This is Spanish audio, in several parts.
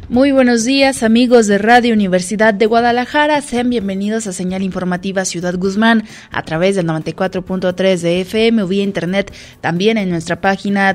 Muy buenos días, amigos de Radio Universidad de Guadalajara, sean bienvenidos a Señal Informativa Ciudad Guzmán a través del 94.3 de FM o vía internet, también en nuestra página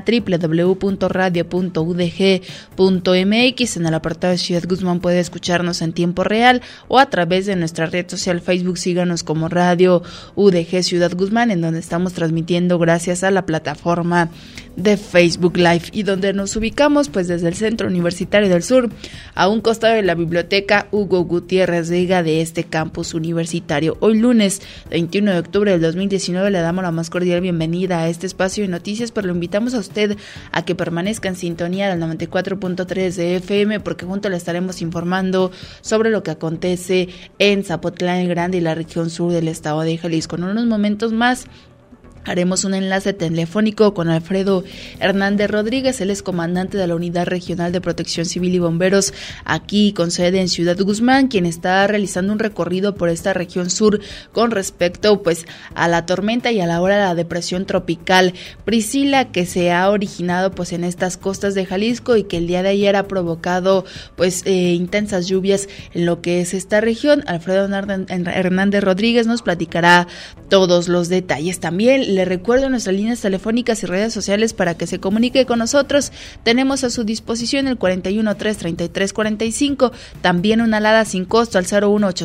www.radio.udg.mx. En el apartado de Ciudad Guzmán puede escucharnos en tiempo real o a través de nuestra red social Facebook. Síganos como Radio UDG Ciudad Guzmán, en donde estamos transmitiendo gracias a la plataforma de Facebook Live, y donde nos ubicamos pues desde el Centro Universitario del Sur, a un costado de la Biblioteca Hugo Gutiérrez Vega de este campus universitario. Hoy lunes 21 de octubre del 2019 le damos la más cordial bienvenida a este espacio de noticias, pero lo invitamos a usted a que permanezca en sintonía del 94.3 de FM, porque juntos le estaremos informando sobre lo que acontece en Zapotlán el Grande y la región sur del estado de Jalisco. En unos momentos más haremos un enlace telefónico con Alfredo Hernández Rodríguez. Él es comandante de la Unidad Regional de Protección Civil y Bomberos aquí con sede en Ciudad Guzmán, quien está realizando un recorrido por esta región sur con respecto pues a la tormenta y a la hora de la depresión tropical Priscila, que se ha originado pues en estas costas de Jalisco y que el día de ayer ha provocado pues intensas lluvias en lo que es esta región. Alfredo Hernández Rodríguez nos platicará todos los detalles. También le recuerdo nuestras líneas telefónicas y redes sociales para que se comunique con nosotros. Tenemos a su disposición el 413-3345, también una alada sin costo al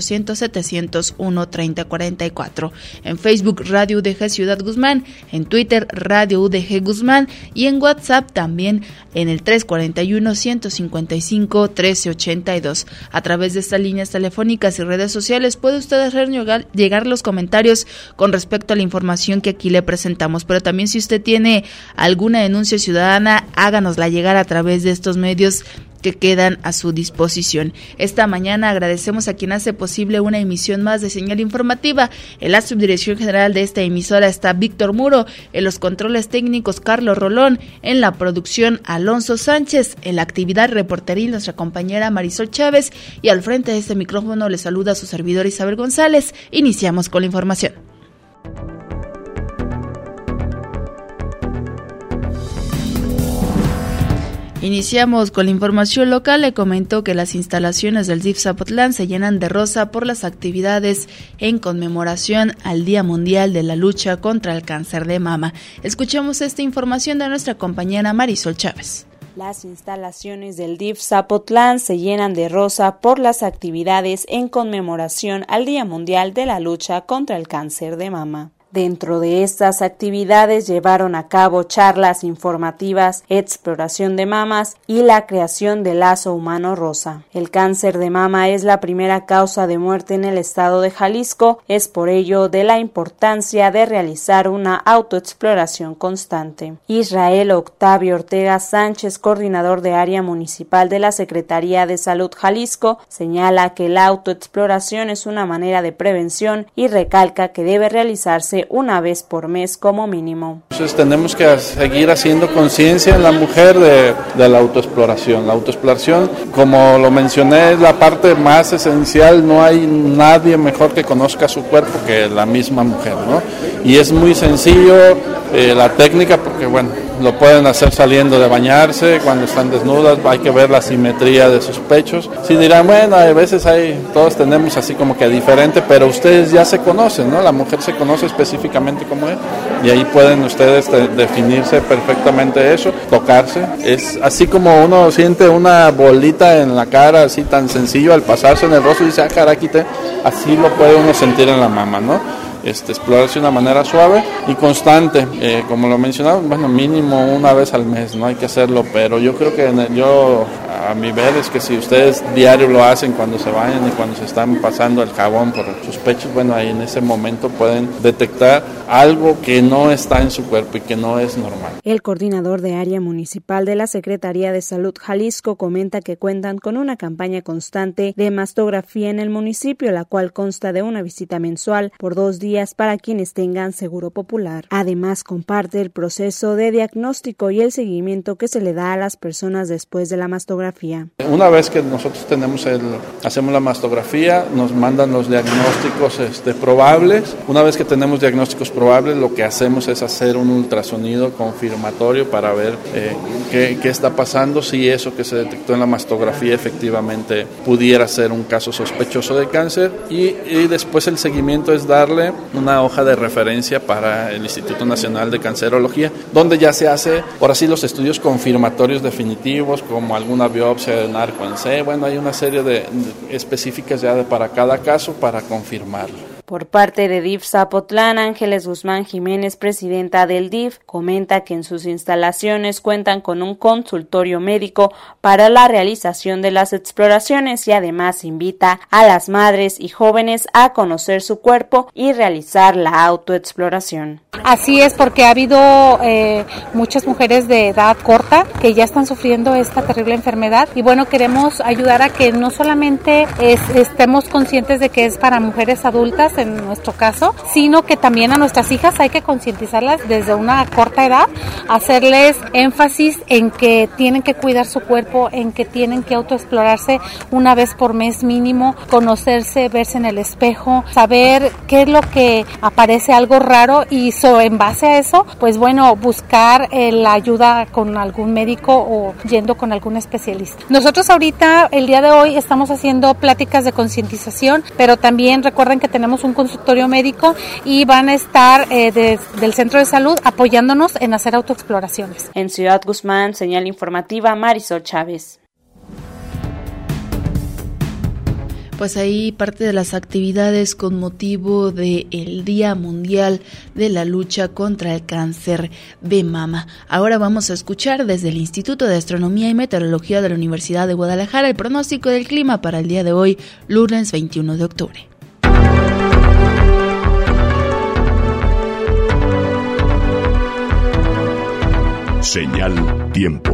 01800-701-3044. En Facebook Radio UDG Ciudad Guzmán, en Twitter Radio UDG Guzmán y en WhatsApp también en el 341-155-1382. A través de estas líneas telefónicas y redes sociales puede usted hacer llegar los comentarios con respecto a la información que aquí le presentamos, pero también si usted tiene alguna denuncia ciudadana, háganosla llegar a través de estos medios que quedan a su disposición. Esta mañana agradecemos a quien hace posible una emisión más de Señal Informativa. En la subdirección general de esta emisora está Víctor Muro, en los controles técnicos Carlos Rolón, en la producción Alonso Sánchez, en la actividad reporteril nuestra compañera Marisol Chávez, y al frente de este micrófono le saluda a su servidor Isabel González. Iniciamos con la información. Iniciamos con la información local. Le comentó que las instalaciones del DIF Zapotlán se llenan de rosa por las actividades en conmemoración al Día Mundial de la Lucha contra el Cáncer de Mama. Escuchemos esta información de nuestra compañera Marisol Chávez. Las instalaciones del DIF Zapotlán se llenan de rosa por las actividades en conmemoración al Día Mundial de la Lucha contra el Cáncer de Mama. Dentro de estas actividades llevaron a cabo charlas informativas, exploración de mamas y la creación del lazo humano rosa. El cáncer de mama es la primera causa de muerte en el estado de Jalisco, es por ello de la importancia de realizar una autoexploración constante. Israel Octavio Ortega Sánchez, coordinador de área municipal de la Secretaría de Salud Jalisco, señala que la autoexploración es una manera de prevención y recalca que debe realizarse una vez por mes como mínimo. Entonces tenemos que seguir haciendo conciencia en la mujer de la autoexploración. La autoexploración, como lo mencioné, es la parte más esencial. No hay nadie mejor que conozca su cuerpo que la misma mujer, ¿no? Y es muy sencillo la técnica, porque bueno, lo pueden hacer saliendo de bañarse, cuando están desnudas, hay que ver la simetría de sus pechos. Sí dirán, bueno, a veces todos tenemos así como que diferente, pero ustedes ya se conocen, ¿no? La mujer se conoce específicamente como es, y ahí pueden ustedes definirse perfectamente eso, tocarse. Es así como uno siente una bolita en la cara, así tan sencillo, al pasarse en el rostro y dice, caraquite, así lo puede uno sentir en la mama, ¿no? Explorarse de una manera suave y constante, como lo mencionaba, bueno, mínimo una vez al mes, no hay que hacerlo, pero yo creo que a mi ver es que si ustedes diario lo hacen cuando se bañan y cuando se están pasando el jabón por sus pechos, bueno, ahí en ese momento pueden detectar algo que no está en su cuerpo y que no es normal. El coordinador de área municipal de la Secretaría de Salud Jalisco comenta que cuentan con una campaña constante de mastografía en el municipio, la cual consta de una visita mensual por 2 días para quienes tengan seguro popular. Además, comparte el proceso de diagnóstico y el seguimiento que se le da a las personas después de la mastografía, mastografía. Una vez que nosotros hacemos la mastografía, nos mandan los diagnósticos probables. Una vez que tenemos diagnósticos probables, lo que hacemos es hacer un ultrasonido confirmatorio para ver qué está pasando, si eso que se detectó en la mastografía efectivamente pudiera ser un caso sospechoso de cáncer, y después el seguimiento es darle una hoja de referencia para el Instituto Nacional de Cancerología, donde ya se hace, por así, los estudios confirmatorios definitivos, como alguna biopsia de narco en C. Bueno, hay una serie de específicas ya para cada caso para confirmarlo. Por parte de DIF Zapotlán, Ángeles Guzmán Jiménez, presidenta del DIF, comenta que en sus instalaciones cuentan con un consultorio médico para la realización de las exploraciones y además invita a las madres y jóvenes a conocer su cuerpo y realizar la autoexploración. Así es, porque ha habido muchas mujeres de edad corta que ya están sufriendo esta terrible enfermedad, y bueno, queremos ayudar a que no solamente estemos conscientes de que es para mujeres adultas, en nuestro caso, sino que también a nuestras hijas hay que concientizarlas desde una corta edad, hacerles énfasis en que tienen que cuidar su cuerpo, en que tienen que autoexplorarse una vez por mes mínimo, conocerse, verse en el espejo, saber qué es lo que aparece algo raro, y en base a eso, pues bueno, buscar la ayuda con algún médico o yendo con algún especialista. Nosotros ahorita, el día de hoy, estamos haciendo pláticas de concientización, pero también recuerden que tenemos un consultorio médico y van a estar del centro de salud apoyándonos en hacer autoexploraciones. En Ciudad Guzmán, señal informativa, Marisol Chávez. Pues ahí parte de las actividades con motivo del Día Mundial de la Lucha contra el Cáncer de Mama. Ahora vamos a escuchar desde el Instituto de Astronomía y Meteorología de la Universidad de Guadalajara el pronóstico del clima para el día de hoy, lunes 21 de octubre. Señal Tiempo.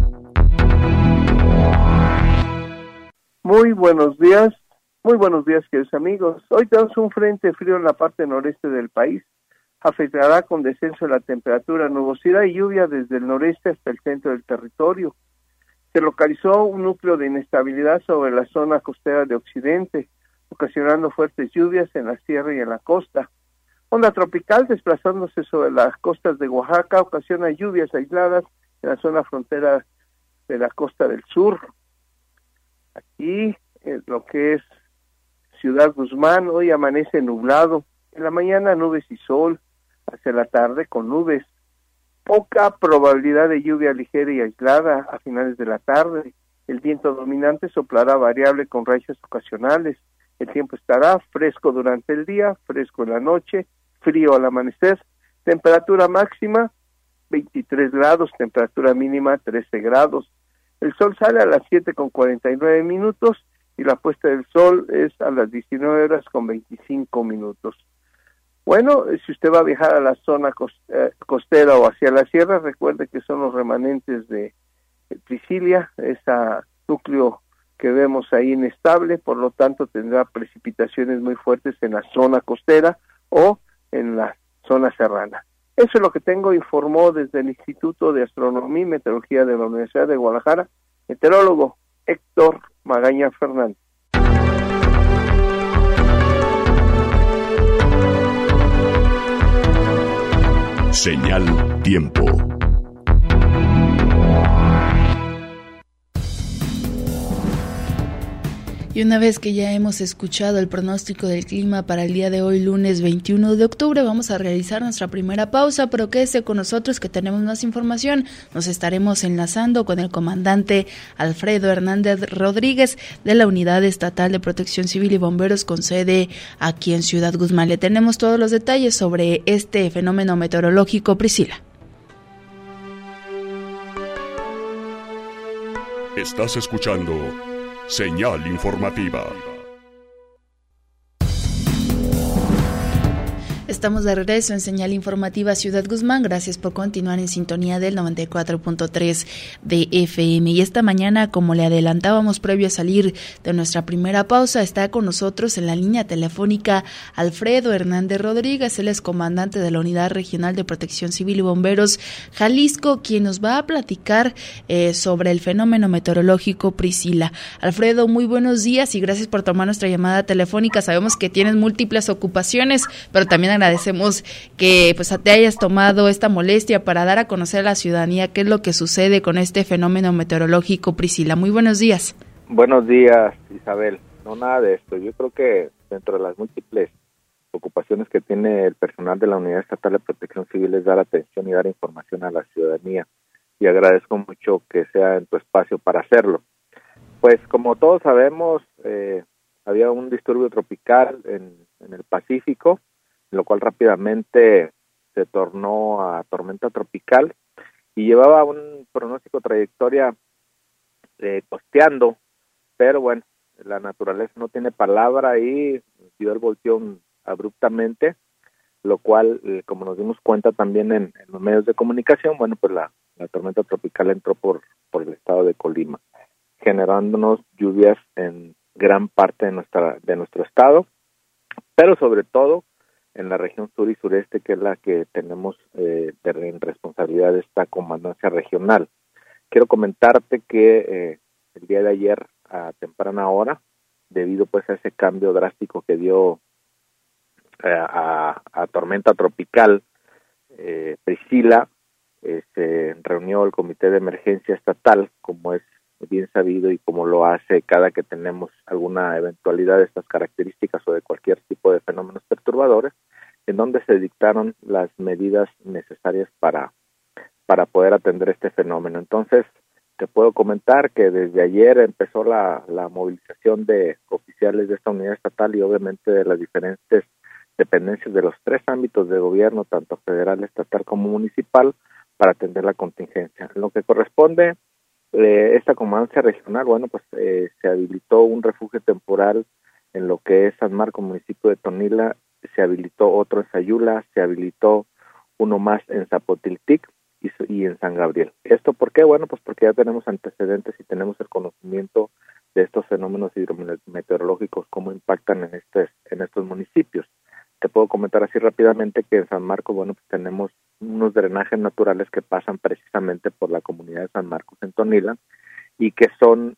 Muy buenos días, queridos amigos. Hoy tenemos un frente frío en la parte noreste del país. Afectará con descenso de la temperatura, nubosidad y lluvia desde el noreste hasta el centro del territorio. Se localizó un núcleo de inestabilidad sobre la zona costera de occidente, ocasionando fuertes lluvias en la sierra y en la costa. Onda tropical desplazándose sobre las costas de Oaxaca ocasiona lluvias aisladas en la zona frontera de la costa del sur. Aquí, en lo que es Ciudad Guzmán, hoy amanece nublado. En la mañana nubes y sol, hacia la tarde con nubes. Poca probabilidad de lluvia ligera y aislada a finales de la tarde. El viento dominante soplará variable con rachas ocasionales. El tiempo estará fresco durante el día, fresco en la noche, frío al amanecer. Temperatura máxima 23 grados, temperatura mínima 13 grados. El sol sale a las 7:49 y la puesta del sol es a las 19:25. Bueno, si usted va a viajar a la zona costera o hacia la sierra, recuerde que son los remanentes de Priscilia, ese núcleo que vemos ahí inestable, por lo tanto tendrá precipitaciones muy fuertes en la zona costera o en la zona serrana. Eso es lo que tengo, informó desde el Instituto de Astronomía y Meteorología de la Universidad de Guadalajara, meteorólogo Héctor Magaña Fernández. Señal Tiempo. Y una vez que ya hemos escuchado el pronóstico del clima para el día de hoy, lunes 21 de octubre, vamos a realizar nuestra primera pausa, pero quédese con nosotros que tenemos más información. Nos estaremos enlazando con el comandante Alfredo Hernández Rodríguez de la Unidad Estatal de Protección Civil y Bomberos con sede aquí en Ciudad Guzmán. Le tenemos todos los detalles sobre este fenómeno meteorológico, Priscila. Estás escuchando Señal Informativa. Estamos de regreso en Señal Informativa Ciudad Guzmán. Gracias por continuar en sintonía del 94.3 de FM. Y esta mañana, como le adelantábamos previo a salir de nuestra primera pausa, está con nosotros en la línea telefónica Alfredo Hernández Rodríguez. Él es comandante de la Unidad Regional de Protección Civil y Bomberos Jalisco, quien nos va a platicar sobre el fenómeno meteorológico Priscila. Alfredo, muy buenos días y gracias por tomar nuestra llamada telefónica. Sabemos que tienes múltiples ocupaciones, pero también agradecemos que pues te hayas tomado esta molestia para dar a conocer a la ciudadanía qué es lo que sucede con este fenómeno meteorológico Priscila. Muy buenos días. Buenos días, Isabel. No, nada de esto. Yo creo que dentro de las múltiples ocupaciones que tiene el personal de la Unidad Estatal de Protección Civil es dar atención y dar información a la ciudadanía. Y agradezco mucho que sea en tu espacio para hacerlo. Pues como todos sabemos, había un disturbio tropical en el Pacífico, lo cual rápidamente se tornó a tormenta tropical y llevaba un pronóstico trayectoria costeando, pero bueno, la naturaleza no tiene palabra y dio el volteón abruptamente, lo cual, como nos dimos cuenta también en los medios de comunicación, bueno, pues la tormenta tropical entró por el estado de Colima, generándonos lluvias en gran parte de nuestro estado, pero sobre todo en la región sur y sureste, que es la que tenemos en responsabilidad de esta comandancia regional. Quiero comentarte que el día de ayer a temprana hora, debido pues a ese cambio drástico que dio a tormenta tropical Priscila, se reunió el Comité de Emergencia Estatal, como es bien sabido y como lo hace cada que tenemos alguna eventualidad de estas características o de cualquier tipo de fenómenos perturbadores, en donde se dictaron las medidas necesarias para poder atender este fenómeno. Entonces, te puedo comentar que desde ayer empezó la movilización de oficiales de esta unidad estatal y obviamente de las diferentes dependencias de los tres ámbitos de gobierno, tanto federal, estatal como municipal, para atender la contingencia. En lo que corresponde esta comandancia regional, bueno, pues se habilitó un refugio temporal en lo que es San Marcos, municipio de Tonila, se habilitó otro en Sayula, se habilitó uno más en Zapotiltic y en San Gabriel. ¿Esto por qué? Bueno, pues porque ya tenemos antecedentes y tenemos el conocimiento de estos fenómenos hidrometeorológicos, cómo impactan en estos municipios. Te puedo comentar así rápidamente que en San Marcos, bueno, pues tenemos unos drenajes naturales que pasan precisamente por la comunidad de San Marcos en Tonila y que son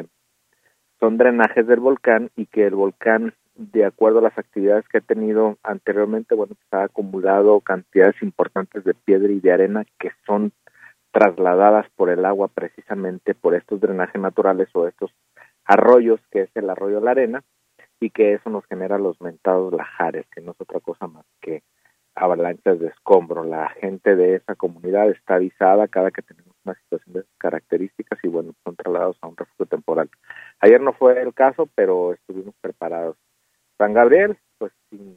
drenajes del volcán y que el volcán, de acuerdo a las actividades que ha tenido anteriormente, bueno, pues ha acumulado cantidades importantes de piedra y de arena que son trasladadas por el agua precisamente por estos drenajes naturales o estos arroyos, que es el arroyo La Arena, y que eso nos genera los mentados lajares, que no es otra cosa más que avalanchas de escombro. La gente de esa comunidad está avisada cada que tenemos una situación de esas características y bueno, son trasladados a un refugio temporal. Ayer no fue el caso, pero estuvimos preparados. San Gabriel, pues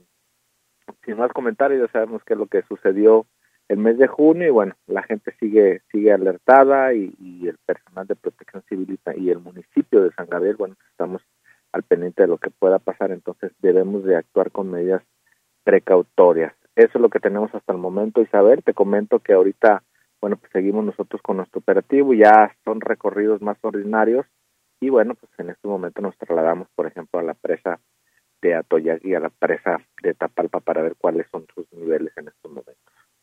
sin más comentarios, ya sabemos qué es lo que sucedió el mes de junio y bueno, la gente sigue alertada y el personal de protección civil y el municipio de San Gabriel, bueno, estamos al pendiente de lo que pueda pasar, entonces debemos de actuar con medidas precautorias. Eso es lo que tenemos hasta el momento, Isabel. Te comento que ahorita, bueno, pues seguimos nosotros con nuestro operativo, ya son recorridos más ordinarios y bueno, pues en este momento nos trasladamos, por ejemplo, a la presa de Atoyac y a la presa de Tapalpa para ver cuáles son sus niveles en estos momentos.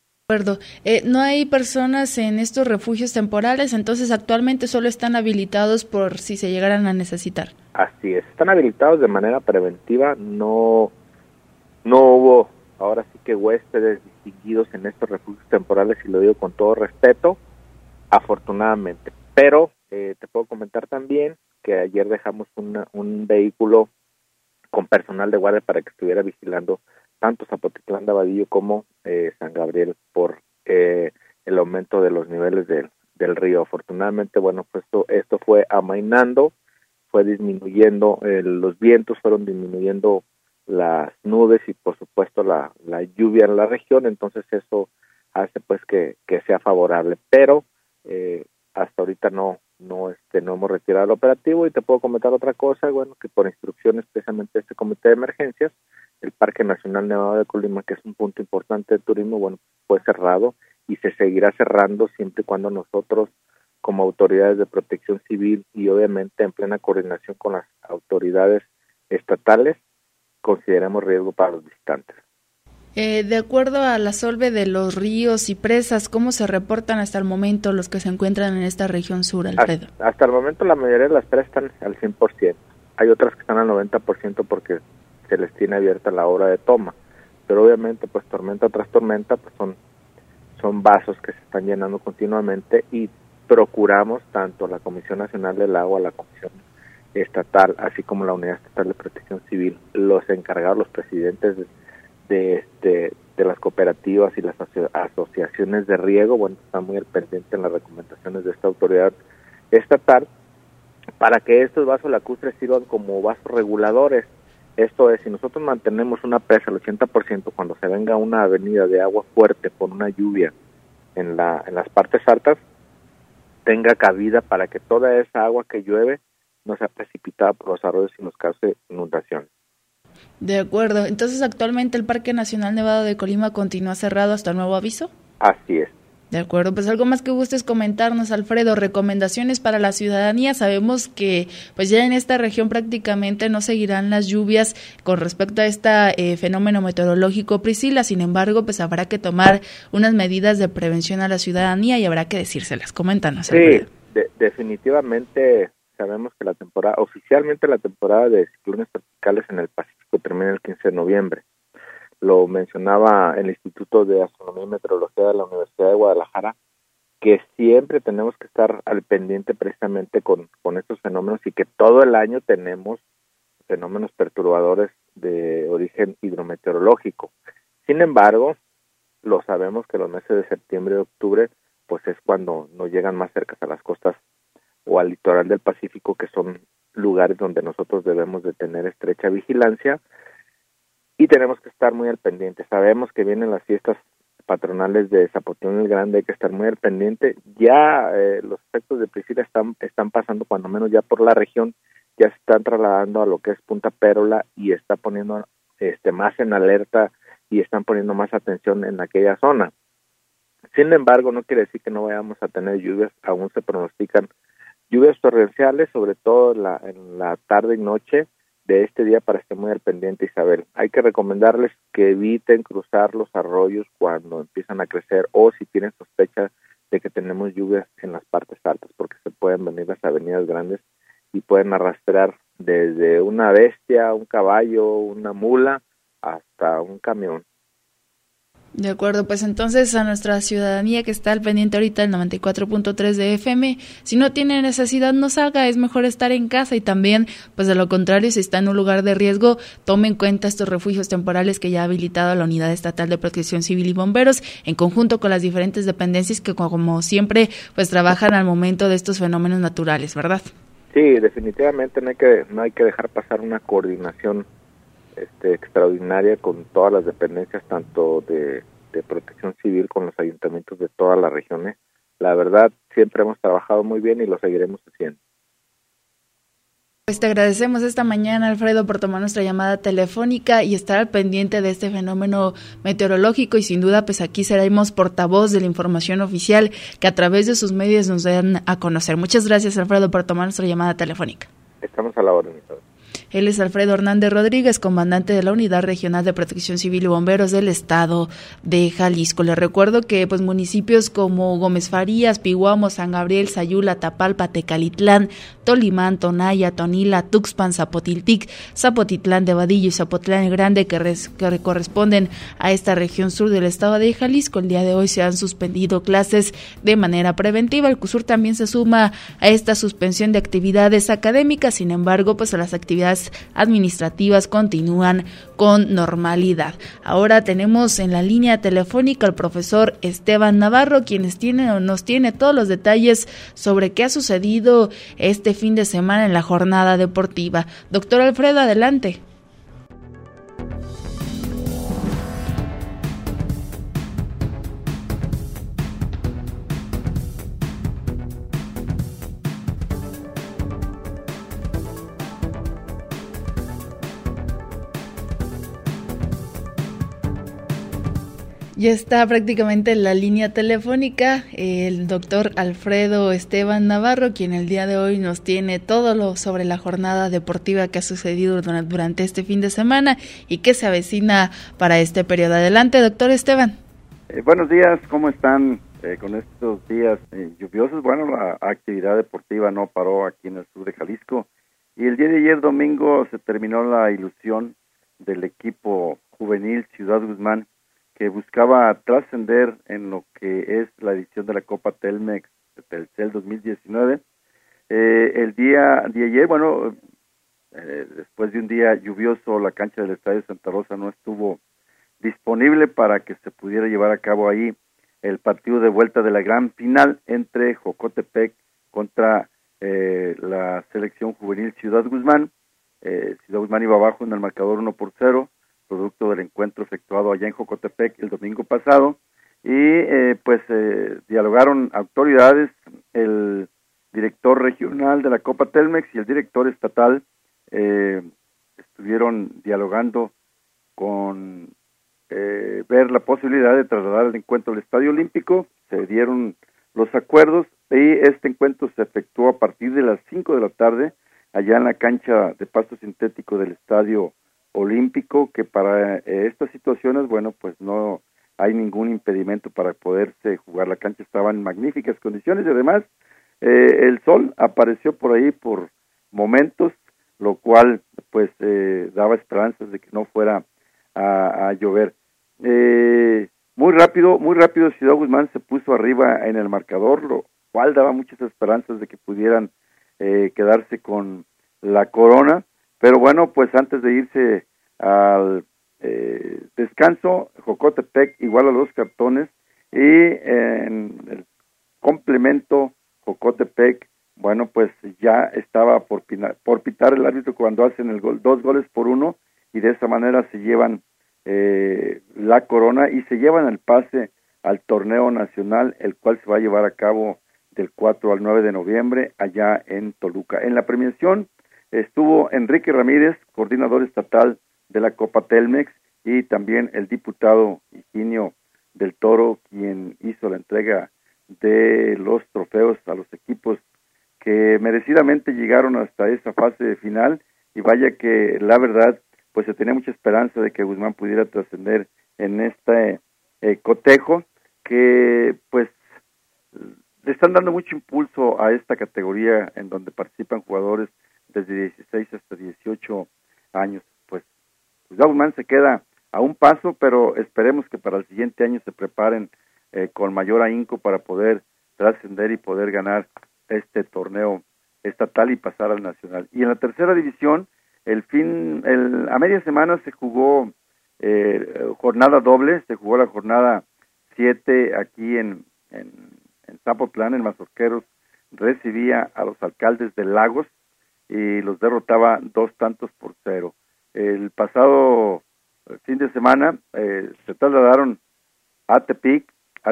No hay personas en estos refugios temporales, entonces actualmente solo están habilitados por si se llegaran a necesitar. Así es, están habilitados de manera preventiva, no hubo ahora sí que huéspedes distinguidos en estos refugios temporales y lo digo con todo respeto, afortunadamente. Pero te puedo comentar también que ayer dejamos un vehículo con personal de guardia para que estuviera vigilando tanto Zapotitlán de Abadillo como San Gabriel por el aumento de los niveles del río. Afortunadamente, bueno, pues esto fue amainando, fue disminuyendo, los vientos fueron disminuyendo las nubes y por supuesto la lluvia en la región, entonces eso hace pues que sea favorable, pero hasta ahorita no no hemos retirado el operativo. Y te puedo comentar otra cosa, bueno, que por instrucciones precisamente de este comité de emergencias, el Parque Nacional Nevado de Colima, que es un punto importante de turismo, bueno, fue cerrado y se seguirá cerrando siempre y cuando nosotros, como autoridades de protección civil y obviamente en plena coordinación con las autoridades estatales, consideremos riesgo para los visitantes. De acuerdo a la solve de los ríos y presas, ¿cómo se reportan hasta el momento los que se encuentran en esta región sur, Alfredo? Hasta el momento la mayoría de las presas están al 100%. Hay otras que están al 90% porque se les tiene abierta la hora de toma. Pero obviamente, pues tormenta tras tormenta, pues son vasos que se están llenando continuamente y procuramos tanto la Comisión Nacional del Agua, la Comisión Estatal, así como la Unidad Estatal de Protección Civil, los encargados, los presidentes de las cooperativas y las asociaciones de riego, bueno, están muy al pendiente en las recomendaciones de esta autoridad estatal para que estos vasos lacustres sirvan como vasos reguladores. Esto es, si nosotros mantenemos una presa al 80%, cuando se venga una avenida de agua fuerte por una lluvia en las partes altas, tenga cabida para que toda esa agua que llueve no sea precipitada por los arroyos y nos cause inundaciones. De acuerdo. Entonces, actualmente el Parque Nacional Nevado de Colima continúa cerrado hasta nuevo aviso. Así es. De acuerdo, pues algo más que gustes comentarnos, Alfredo, recomendaciones para la ciudadanía. Sabemos que pues ya en esta región prácticamente no seguirán las lluvias con respecto a este fenómeno meteorológico, Priscila. Sin embargo, pues habrá que tomar unas medidas de prevención a la ciudadanía y habrá que decírselas. Coméntanos, Alfredo. Sí, definitivamente sabemos que oficialmente la temporada de ciclones tropicales en el Pacífico termina el 15 de noviembre. Lo mencionaba el Instituto de Astronomía y Meteorología de la Universidad de Guadalajara, que siempre tenemos que estar al pendiente precisamente con estos fenómenos y que todo el año tenemos fenómenos perturbadores de origen hidrometeorológico. Sin embargo, lo sabemos que los meses de septiembre y octubre pues es cuando nos llegan más cerca a las costas o al litoral del Pacífico, que son lugares donde nosotros debemos de tener estrecha vigilancia y tenemos que estar muy al pendiente. Sabemos que vienen las fiestas patronales de Zapotlán el Grande, hay que estar muy al pendiente. Ya los efectos de Priscila están pasando, cuando menos ya por la región, ya se están trasladando a lo que es Punta Pérola y está poniendo más en alerta y están poniendo más atención en aquella zona. Sin embargo, no quiere decir que no vayamos a tener lluvias, aún se pronostican lluvias torrenciales, sobre todo en la tarde y noche de este día, para estar muy al pendiente, Isabel. Hay que recomendarles que eviten cruzar los arroyos cuando empiezan a crecer o si tienen sospecha de que tenemos lluvias en las partes altas, porque se pueden venir las avenidas grandes y pueden arrastrar desde una bestia, un caballo, una mula, hasta un camión. De acuerdo, pues entonces a nuestra ciudadanía que está al pendiente ahorita del 94.3 de FM, si no tiene necesidad no salga, es mejor estar en casa y también, pues de lo contrario, si está en un lugar de riesgo, tome en cuenta estos refugios temporales que ya ha habilitado la Unidad Estatal de Protección Civil y Bomberos, en conjunto con las diferentes dependencias que como siempre, pues trabajan al momento de estos fenómenos naturales, ¿verdad? Sí, definitivamente no hay que dejar pasar una coordinación extraordinaria con todas las dependencias, tanto de protección civil con los ayuntamientos de todas las regiones. La verdad, siempre hemos trabajado muy bien y lo seguiremos haciendo. Pues te agradecemos esta mañana, Alfredo, por tomar nuestra llamada telefónica y estar al pendiente de este fenómeno meteorológico, y sin duda pues aquí seremos portavoz de la información oficial que a través de sus medios nos den a conocer. Muchas gracias, Alfredo, por tomar nuestra llamada telefónica. Estamos a la orden, Isabel. Él es Alfredo Hernández Rodríguez, comandante de la Unidad Regional de Protección Civil y Bomberos del Estado de Jalisco. Les recuerdo que pues municipios como Gómez Farías, Pihuamo, San Gabriel, Sayula, Tapalpa, Tecalitlán, Tolimán, Tonaya, Tonila, Tuxpan, Zapotiltic, Zapotitlán de Vadillo y Zapotlán el Grande, que corresponden a esta región sur del Estado de Jalisco, el día de hoy se han suspendido clases de manera preventiva. El CUSUR también se suma a esta suspensión de actividades académicas, sin embargo, pues a las actividades administrativas continúan con normalidad. Ahora tenemos en la línea telefónica al profesor Esteban Navarro, quien nos tiene todos los detalles sobre qué ha sucedido este fin de semana en la jornada deportiva. Doctor Alfredo, adelante. Ya está prácticamente en la línea telefónica el doctor Alfredo Esteban Navarro, quien el día de hoy nos tiene todo lo sobre la jornada deportiva que ha sucedido durante este fin de semana y que se avecina para este periodo. Adelante, doctor Esteban. Buenos días, ¿cómo están con estos días lluviosos? Bueno, la actividad deportiva no paró aquí en el sur de Jalisco y el día de ayer domingo se terminó la ilusión del equipo juvenil Ciudad Guzmán, que buscaba trascender en lo que es la edición de la Copa Telmex de Telcel 2019. El día de ayer, después de un día lluvioso, la cancha del Estadio Santa Rosa no estuvo disponible para que se pudiera llevar a cabo ahí el partido de vuelta de la gran final entre Jocotepec contra la selección juvenil Ciudad Guzmán. Ciudad Guzmán iba abajo en el marcador 1-0, producto del encuentro efectuado allá en Jocotepec el domingo pasado, y dialogaron autoridades, el director regional de la Copa Telmex y el director estatal estuvieron dialogando con ver la posibilidad de trasladar el encuentro al Estadio Olímpico. Se dieron los acuerdos y este encuentro se efectuó a partir de las 5 de la tarde allá en la cancha de pasto sintético del Estadio Olímpico, que para estas situaciones, pues no hay ningún impedimento para poderse jugar. La cancha estaba en magníficas condiciones y además el sol apareció por ahí por momentos, lo cual daba esperanzas de que no fuera a llover. Muy rápido Ciudad Guzmán se puso arriba en el marcador, lo cual daba muchas esperanzas de que pudieran quedarse con la corona. Pero antes de irse al descanso, Jocotepec igual a 2 cartones y en el complemento Jocotepec, ya estaba por pitar el árbitro cuando hacen el gol, 2-1, y de esa manera se llevan la corona y se llevan el pase al torneo nacional, el cual se va a llevar a cabo del 4 al 9 de noviembre allá en Toluca. En la premiación estuvo Enrique Ramírez, coordinador estatal de la Copa Telmex, y también el diputado Higinio del Toro, quien hizo la entrega de los trofeos a los equipos que merecidamente llegaron hasta esa fase final, y vaya que la verdad, se tenía mucha esperanza de que Guzmán pudiera trascender en este cotejo, que le están dando mucho impulso a esta categoría en donde participan jugadores desde 16 hasta 18 años. Guzmán se queda a un paso, pero esperemos que para el siguiente año se preparen con mayor ahínco para poder trascender y poder ganar este torneo estatal y pasar al nacional. Y en la tercera división, a media semana se jugó jornada doble, se jugó la jornada 7 aquí en Zapotlán. En Mazorqueros recibía a los Alcaldes de Lagos y los derrotaba 2-0. El pasado fin de semana se trasladaron a Tepic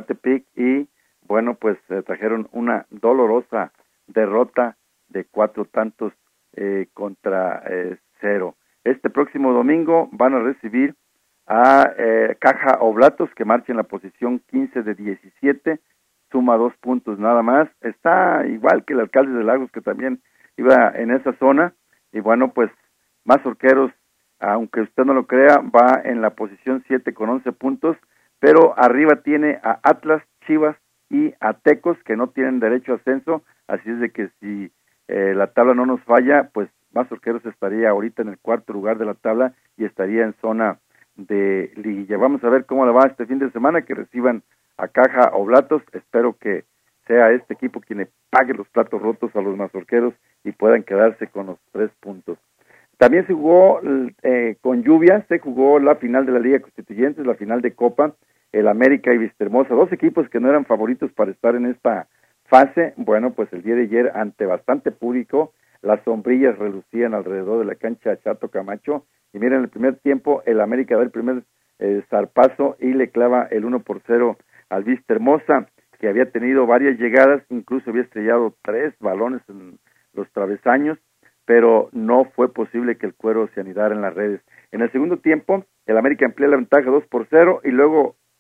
y trajeron una dolorosa derrota de 4-0 contra 0. Este próximo domingo van a recibir a Caja Oblatos, que marcha en la posición 15 de 17, suma 2 puntos nada más. Está igual que el Alcalde de Lagos, que también iba en esa zona, y Mazorqueros, aunque usted no lo crea, va en la posición 7 con 11 puntos, pero arriba tiene a Atlas, Chivas y a Tecos, que no tienen derecho a ascenso, así es de que si la tabla no nos falla, Mazorqueros estaría ahorita en el 4º lugar de la tabla y estaría en zona de liguilla. Vamos a ver cómo le va este fin de semana, que reciban a Caja Oblatos. Espero que sea este equipo quien le pague los platos rotos a los mazorqueros y puedan quedarse con los 3 puntos. También se jugó con lluvia, se jugó la final de la Liga Constituyentes, la final de Copa, el América y Vistahermosa, 2 equipos que no eran favoritos para estar en esta fase. El día de ayer, ante bastante público, las sombrillas relucían alrededor de la cancha Chato Camacho, y miren, en el primer tiempo el América da el primer zarpazo y le clava el 1-0 al Vistahermosa, que había tenido varias llegadas, incluso había estrellado 3 balones en los travesaños, pero no fue posible que el cuero se anidara en las redes. En el segundo tiempo, el América amplía la ventaja 2-0 y luego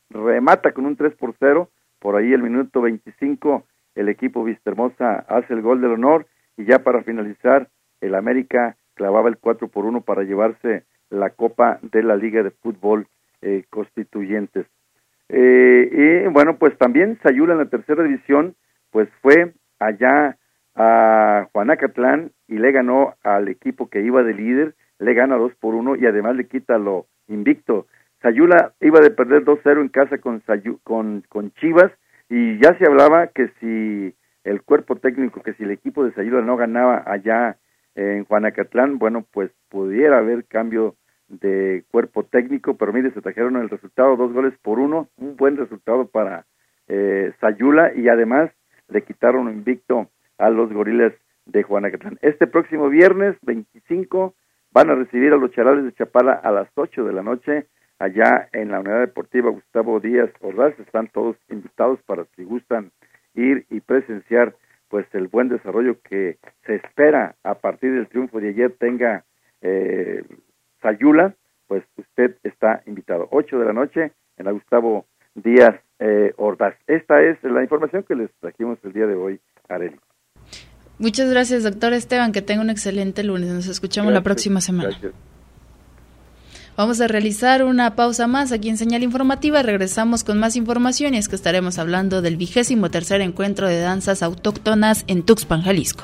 remata con un 3-0, por ahí el minuto 25 el equipo Vistahermosa hace el gol del honor, y ya para finalizar el América clavaba el 4-1 para llevarse la Copa de la Liga de Fútbol Constituyentes. Y bueno, pues también Sayula en la tercera división, pues fue allá a Juanacatlán y le ganó al equipo que iba de líder, le gana 2-1 y además le quita lo invicto. Sayula iba de perder 2-0 en casa con Chivas, y ya se hablaba que si el cuerpo técnico, que si el equipo de Sayula no ganaba allá en Juanacatlán, bueno, pues pudiera haber cambio de cuerpo técnico, pero mire, se trajeron el resultado 2-1, un buen resultado para Sayula, y además le quitaron invicto a los Gorilas de Juanacatlán. Este próximo viernes 25 van a recibir a los Charales de Chapala a las 8 de la noche allá en la Unidad Deportiva Gustavo Díaz Ordaz. Están todos invitados para si gustan ir y presenciar pues el buen desarrollo que se espera a partir del triunfo de ayer tenga Sayula. Pues usted está invitado, 8 de la noche en la Gustavo Díaz Ordaz. Esta es la información que les trajimos el día de hoy, Arely. Muchas gracias, doctor Esteban, que tenga un excelente lunes. Nos escuchamos la próxima semana. Gracias. Vamos a realizar una pausa más aquí en Señal Informativa. Regresamos con más información, y es que estaremos hablando del 23º encuentro de danzas autóctonas en Tuxpan, Jalisco.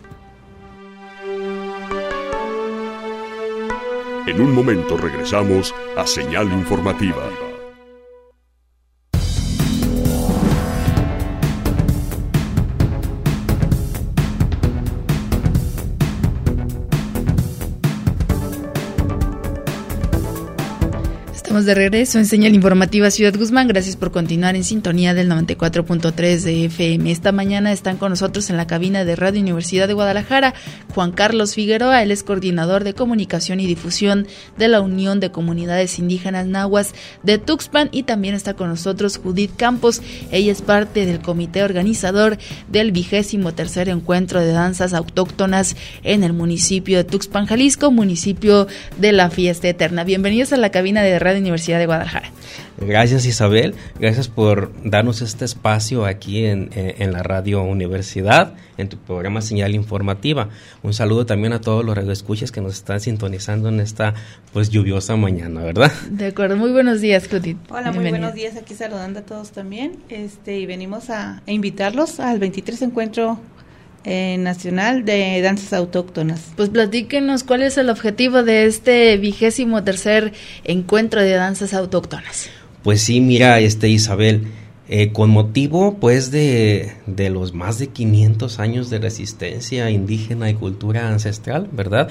En un momento regresamos a Señal Informativa. Estamos de regreso en Señal Informativa Ciudad Guzmán. Gracias por continuar en sintonía del 94.3 de FM. Esta mañana están con nosotros en la cabina de Radio Universidad de Guadalajara Juan Carlos Figueroa. Él es coordinador de comunicación y difusión de la Unión de Comunidades Indígenas Nahuas de Tuxpan, y también está con nosotros Judith Campos. Ella es parte del comité organizador del 23º encuentro de danzas autóctonas en el municipio de Tuxpan, Jalisco, municipio de la Fiesta Eterna. Bienvenidos a la cabina de Radio Universidad de Guadalajara. Gracias, Isabel, gracias por darnos este espacio aquí en la Radio Universidad, en tu programa Señal Informativa. Un saludo también a todos los radioescuchas que nos están sintonizando en esta pues lluviosa mañana, ¿verdad? De acuerdo, muy buenos días, Judith. Hola, muy buenos días, aquí saludando a todos también, y venimos a invitarlos al 23 encuentro nacional de danzas autóctonas. Pues platíquenos cuál es el objetivo de este 23º encuentro de danzas autóctonas. Pues sí, mira, Isabel, con motivo pues de los más de 500 años de resistencia indígena y cultura ancestral, ¿verdad?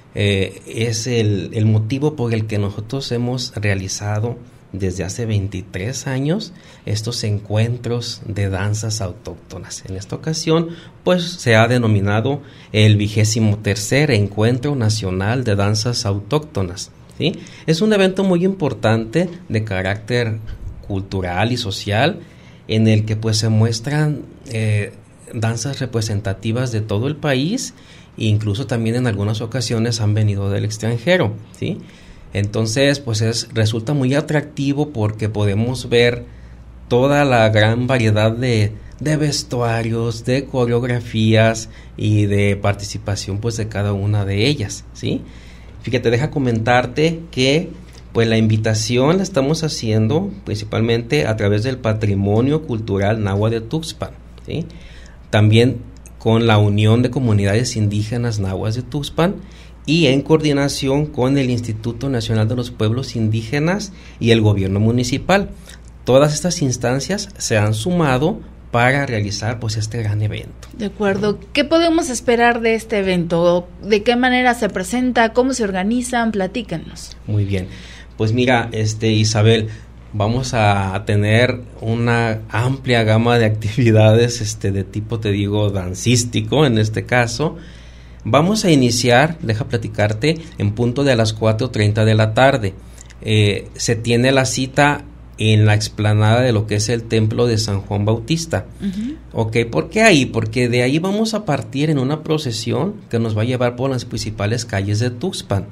Es el motivo por el que nosotros hemos realizado desde hace 23 años estos encuentros de danzas autóctonas. En esta ocasión, pues se ha denominado el 23º Encuentro Nacional de Danzas Autóctonas, ¿sí? Es un evento muy importante de carácter cultural y social, en el que pues se muestran danzas representativas de todo el país, e incluso también en algunas ocasiones han venido del extranjero, ¿sí? Entonces, pues resulta muy atractivo porque podemos ver toda la gran variedad de vestuarios, de coreografías y de participación pues de cada una de ellas, ¿sí? Fíjate, deja comentarte que pues la invitación la estamos haciendo principalmente a través del Patrimonio Cultural Náhuatl de Tuxpan, ¿sí? También con la Unión de Comunidades Indígenas Nahuas de Tuxpan, y en coordinación con el Instituto Nacional de los Pueblos Indígenas y el gobierno municipal. Todas estas instancias se han sumado para realizar pues este gran evento. De acuerdo. ¿Qué podemos esperar de este evento? ¿De qué manera se presenta? ¿Cómo se organizan? Platícanos. Muy bien. Pues mira, Isabel, vamos a tener una amplia gama de actividades de tipo, te digo, dancístico en este caso. Vamos a iniciar, deja platicarte, en punto de a las 4:30 de la tarde. Se tiene la cita en la explanada de lo que es el templo de San Juan Bautista. Uh-huh. Ok, ¿por qué ahí? Porque de ahí vamos a partir en una procesión que nos va a llevar por las principales calles de Tuxpan.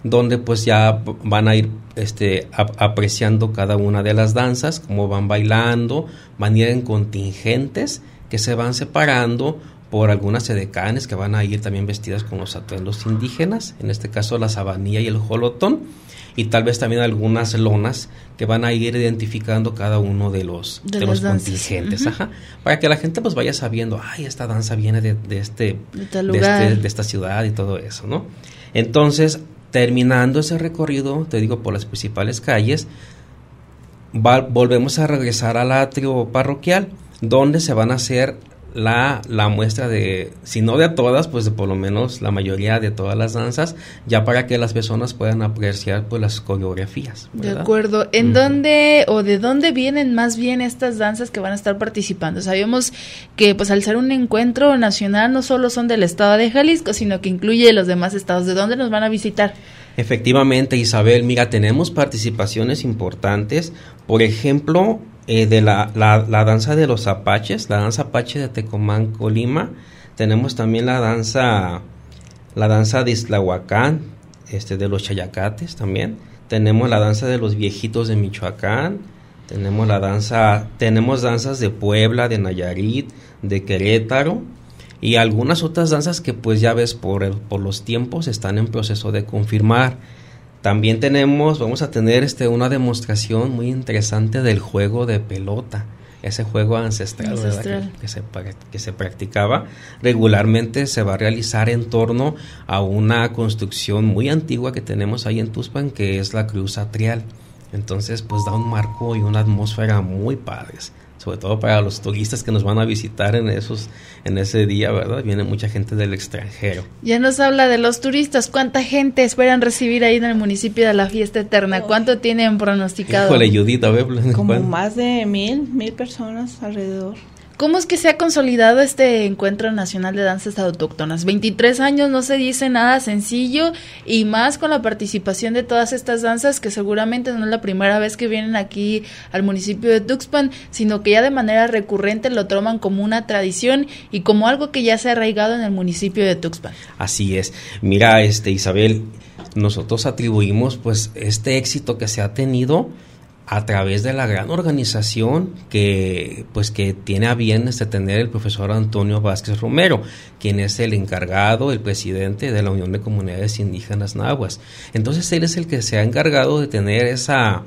donde pues ya van a ir apreciando cada una de las danzas, cómo van bailando, van a ir en contingentes que se van separando por algunas edecanes que van a ir también vestidas con los atuendos indígenas, en este caso la sabanilla y el jolotón, y tal vez también algunas lonas que van a ir identificando cada uno de los contingentes, para que la gente pues vaya sabiendo, esta danza viene de esta ciudad y todo eso, ¿no? Entonces, terminando ese recorrido, te digo, por las principales calles, volvemos a regresar al atrio parroquial, donde se van a hacer la muestra de, si no de todas, pues de por lo menos la mayoría de todas las danzas, ya para que las personas puedan apreciar pues las coreografías, ¿verdad? De acuerdo. ¿En dónde o de dónde vienen más bien estas danzas que van a estar participando? Sabemos que pues al ser un encuentro nacional no solo son del estado de Jalisco, sino que incluye los demás estados. ¿De dónde nos van a visitar? Efectivamente, Isabel, mira, tenemos participaciones importantes, por ejemplo, de la danza de los apaches, la danza apache de Tecomán, Colima. Tenemos también la danza de Islahuacán, de los chayacates también. Tenemos la danza de los viejitos de Michoacán. Tenemos danzas de Puebla, de Nayarit, de Querétaro, y algunas otras danzas que pues ya ves por los tiempos están en proceso de confirmar. También vamos a tener una demostración muy interesante del juego de pelota, ese juego ancestral. ¿Verdad? Que se practicaba regularmente. Se va a realizar en torno a una construcción muy antigua que tenemos ahí en Tuxpan, que es la Cruz Atrial. Entonces pues da un marco y una atmósfera muy padres, sobre todo para los turistas que nos van a visitar en ese día, ¿verdad? Viene mucha gente del extranjero. Ya nos habla de los turistas. ¿Cuánta gente esperan recibir ahí en el municipio de la Fiesta Eterna? ¿Cuánto tienen pronosticado? Híjole, Judith, a ver. Como más de 1,000 personas alrededor. ¿Cómo es que se ha consolidado este Encuentro Nacional de Danzas Autóctonas? 23 años, no se dice nada sencillo, y más con la participación de todas estas danzas que seguramente no es la primera vez que vienen aquí al municipio de Tuxpan, sino que ya de manera recurrente lo toman como una tradición y como algo que ya se ha arraigado en el municipio de Tuxpan. Así es. Mira, Isabel, nosotros atribuimos pues este éxito que se ha tenido a través de la gran organización que tiene a bien tener el profesor Antonio Vázquez Romero, quien es el encargado, el presidente de la Unión de Comunidades Indígenas Nahuas. Entonces él es el que se ha encargado de tener esa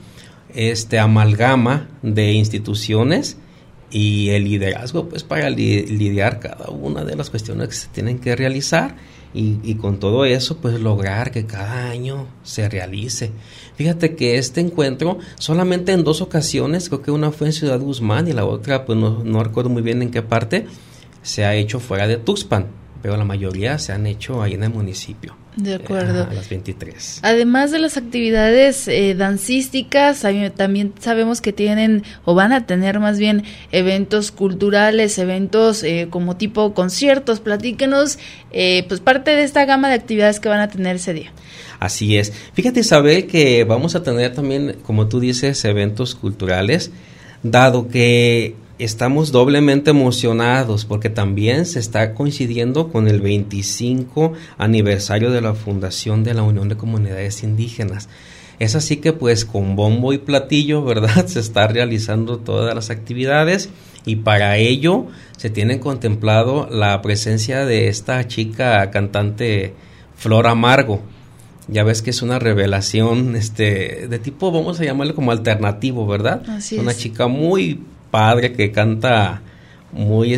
amalgama de instituciones y el liderazgo pues para lidiar cada una de las cuestiones que se tienen que realizar y con todo eso pues lograr que cada año se realice. Fíjate que este encuentro solamente en 2 ocasiones, creo que una fue en Ciudad Guzmán y la otra pues no recuerdo muy bien en qué parte, se ha hecho fuera de Tuxpan, pero la mayoría se han hecho ahí en el municipio. De acuerdo. A las 23. Además de las actividades dancísticas, también sabemos que tienen o van a tener más bien eventos culturales, eventos como tipo conciertos. Platíquenos pues parte de esta gama de actividades que van a tener ese día. Así es. Fíjate, Isabel, que vamos a tener también, como tú dices, eventos culturales, dado que estamos doblemente emocionados porque también se está coincidiendo con el 25 aniversario de la fundación de la Unión de Comunidades Indígenas. Es así que pues con bombo y platillo, ¿verdad? Se está realizando todas las actividades y para ello se tiene contemplado la presencia de esta chica cantante Flor Amargo. Ya ves que es una revelación de tipo, vamos a llamarlo como alternativo, ¿verdad? Así una es. chica muy padre que canta muy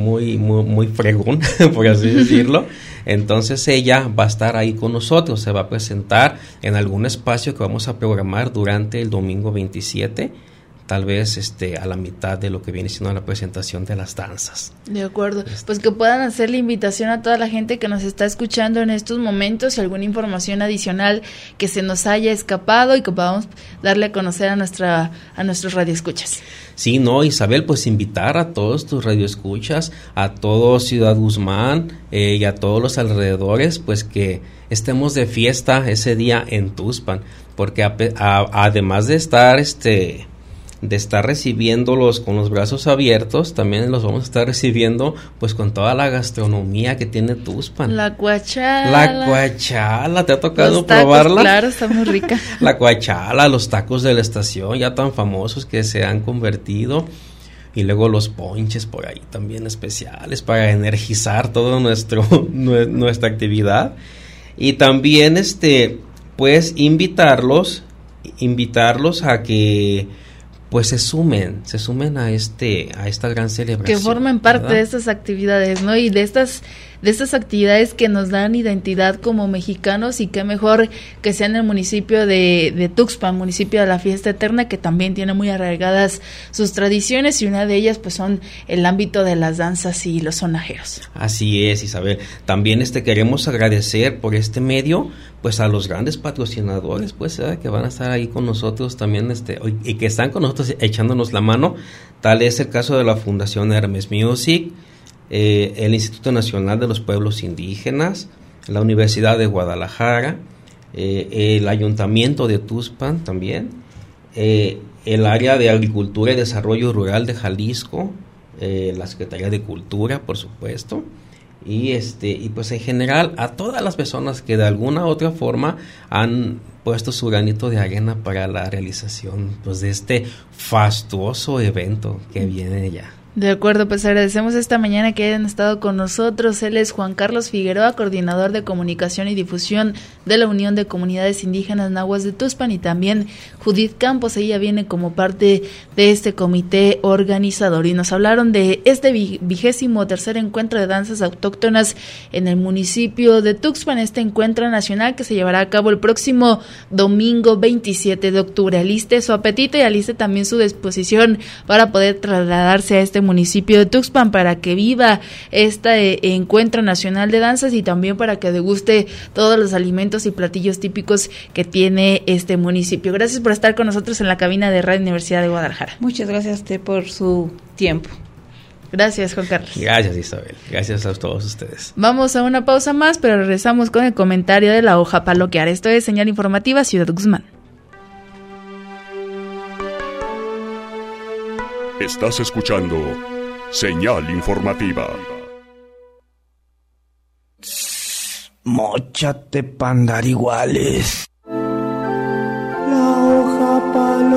fregón, por así decirlo. Entonces ella va a estar ahí con nosotros, se va a presentar en algún espacio que vamos a programar durante el domingo 27, tal vez a la mitad de lo que viene siendo la presentación de las danzas. De acuerdo, pues que puedan hacer la invitación a toda la gente que nos está escuchando en estos momentos y alguna información adicional que se nos haya escapado y que podamos darle a conocer a nuestros radioescuchas. Sí, no, Isabel, pues invitar a todos tus radioescuchas, a todo Ciudad Guzmán y a todos los alrededores, pues que estemos de fiesta ese día en Tuxpan, porque además de estar de estar recibiéndolos con los brazos abiertos, también los vamos a estar recibiendo pues con toda la gastronomía que tiene Tuxpan. La cuachala. La cuachala, ¿te ha tocado los tacos, probarla? Claro, está muy rica. La cuachala, los tacos de la estación, ya tan famosos que se han convertido. Y luego los ponches por ahí también especiales para energizar toda nuestra actividad. Y también pues invitarlos a que pues se sumen a esta gran celebración. Que formen parte, ¿verdad?, de estas actividades, ¿no? Y de estas actividades que nos dan identidad como mexicanos, y qué mejor que sea en el municipio de Tuxpan, municipio de la Fiesta Eterna, que también tiene muy arraigadas sus tradiciones, y una de ellas pues son el ámbito de las danzas y los sonajeros. Así es, Isabel. También queremos agradecer por este medio pues a los grandes patrocinadores pues que van a estar ahí con nosotros también y que están con nosotros echándonos la mano. Tal es el caso de la Fundación Hermes Music, el Instituto Nacional de los Pueblos Indígenas, la Universidad de Guadalajara, el Ayuntamiento de Tuxpan también, el área de Agricultura y Desarrollo Rural de Jalisco, la Secretaría de Cultura, por supuesto, y pues en general a todas las personas que de alguna u otra forma han puesto su granito de arena para la realización pues de este fastuoso evento que viene ya. De acuerdo, pues agradecemos esta mañana que hayan estado con nosotros. Él es Juan Carlos Figueroa, coordinador de comunicación y difusión de la Unión de Comunidades Indígenas Nahuas de Tuxpan, y también Judith Campos, ella viene como parte de este comité organizador, y nos hablaron de este 23º encuentro de danzas autóctonas en el municipio de Tuxpan, este encuentro nacional que se llevará a cabo el próximo domingo 27 de octubre. Aliste su apetito y aliste también su disposición para poder trasladarse a este municipio de Tuxpan para que viva este encuentro nacional de danzas, y también para que deguste todos los alimentos y platillos típicos que tiene este municipio. Gracias por estar con nosotros en la cabina de Radio Universidad de Guadalajara. Muchas gracias a usted por su tiempo. Gracias, Juan Carlos. Gracias, Isabel. Gracias a todos ustedes. Vamos a una pausa más, pero regresamos con el comentario de la hoja paloquear. Esto es Señal Informativa Ciudad Guzmán. Estás escuchando Señal Informativa. Móchate pa' andar iguales. La hoja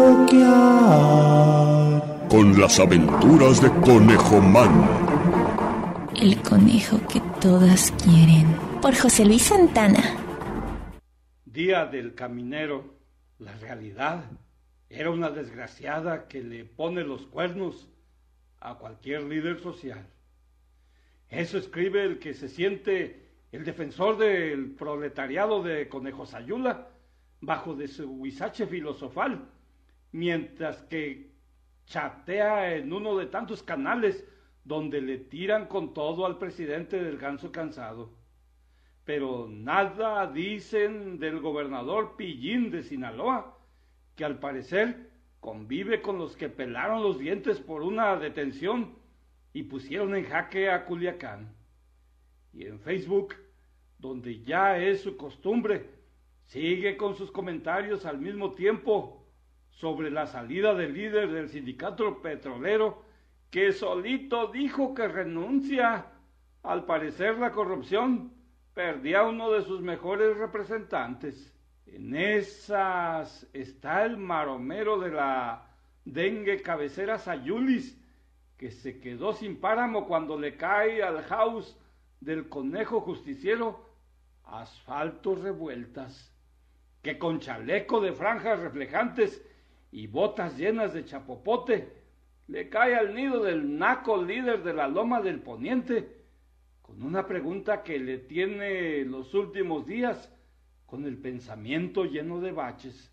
paloquear. Con las aventuras de Conejo Man. El conejo que todas quieren. Por José Luis Santana. Día del caminero. La realidad. Era una desgraciada que le pone los cuernos a cualquier líder social. Eso escribe el que se siente el defensor del proletariado de Conejo Sayula bajo de su huizache filosofal, mientras que chatea en uno de tantos canales donde le tiran con todo al presidente del Ganso Cansado. Pero nada dicen del gobernador Pillín de Sinaloa, que al parecer convive con los que pelaron los dientes por una detención y pusieron en jaque a Culiacán. Y en Facebook, donde ya es su costumbre, sigue con sus comentarios al mismo tiempo sobre la salida del líder del sindicato petrolero, que solito dijo que renuncia. Al parecer la corrupción perdía uno de sus mejores representantes. En esas está el maromero de la dengue cabecera Sayulis, que se quedó sin páramo cuando le cae al house del conejo justiciero Asfalto Revueltas, que con chaleco de franjas reflejantes y botas llenas de chapopote le cae al nido del naco líder de la Loma del Poniente, con una pregunta que le tiene los últimos días con el pensamiento lleno de baches.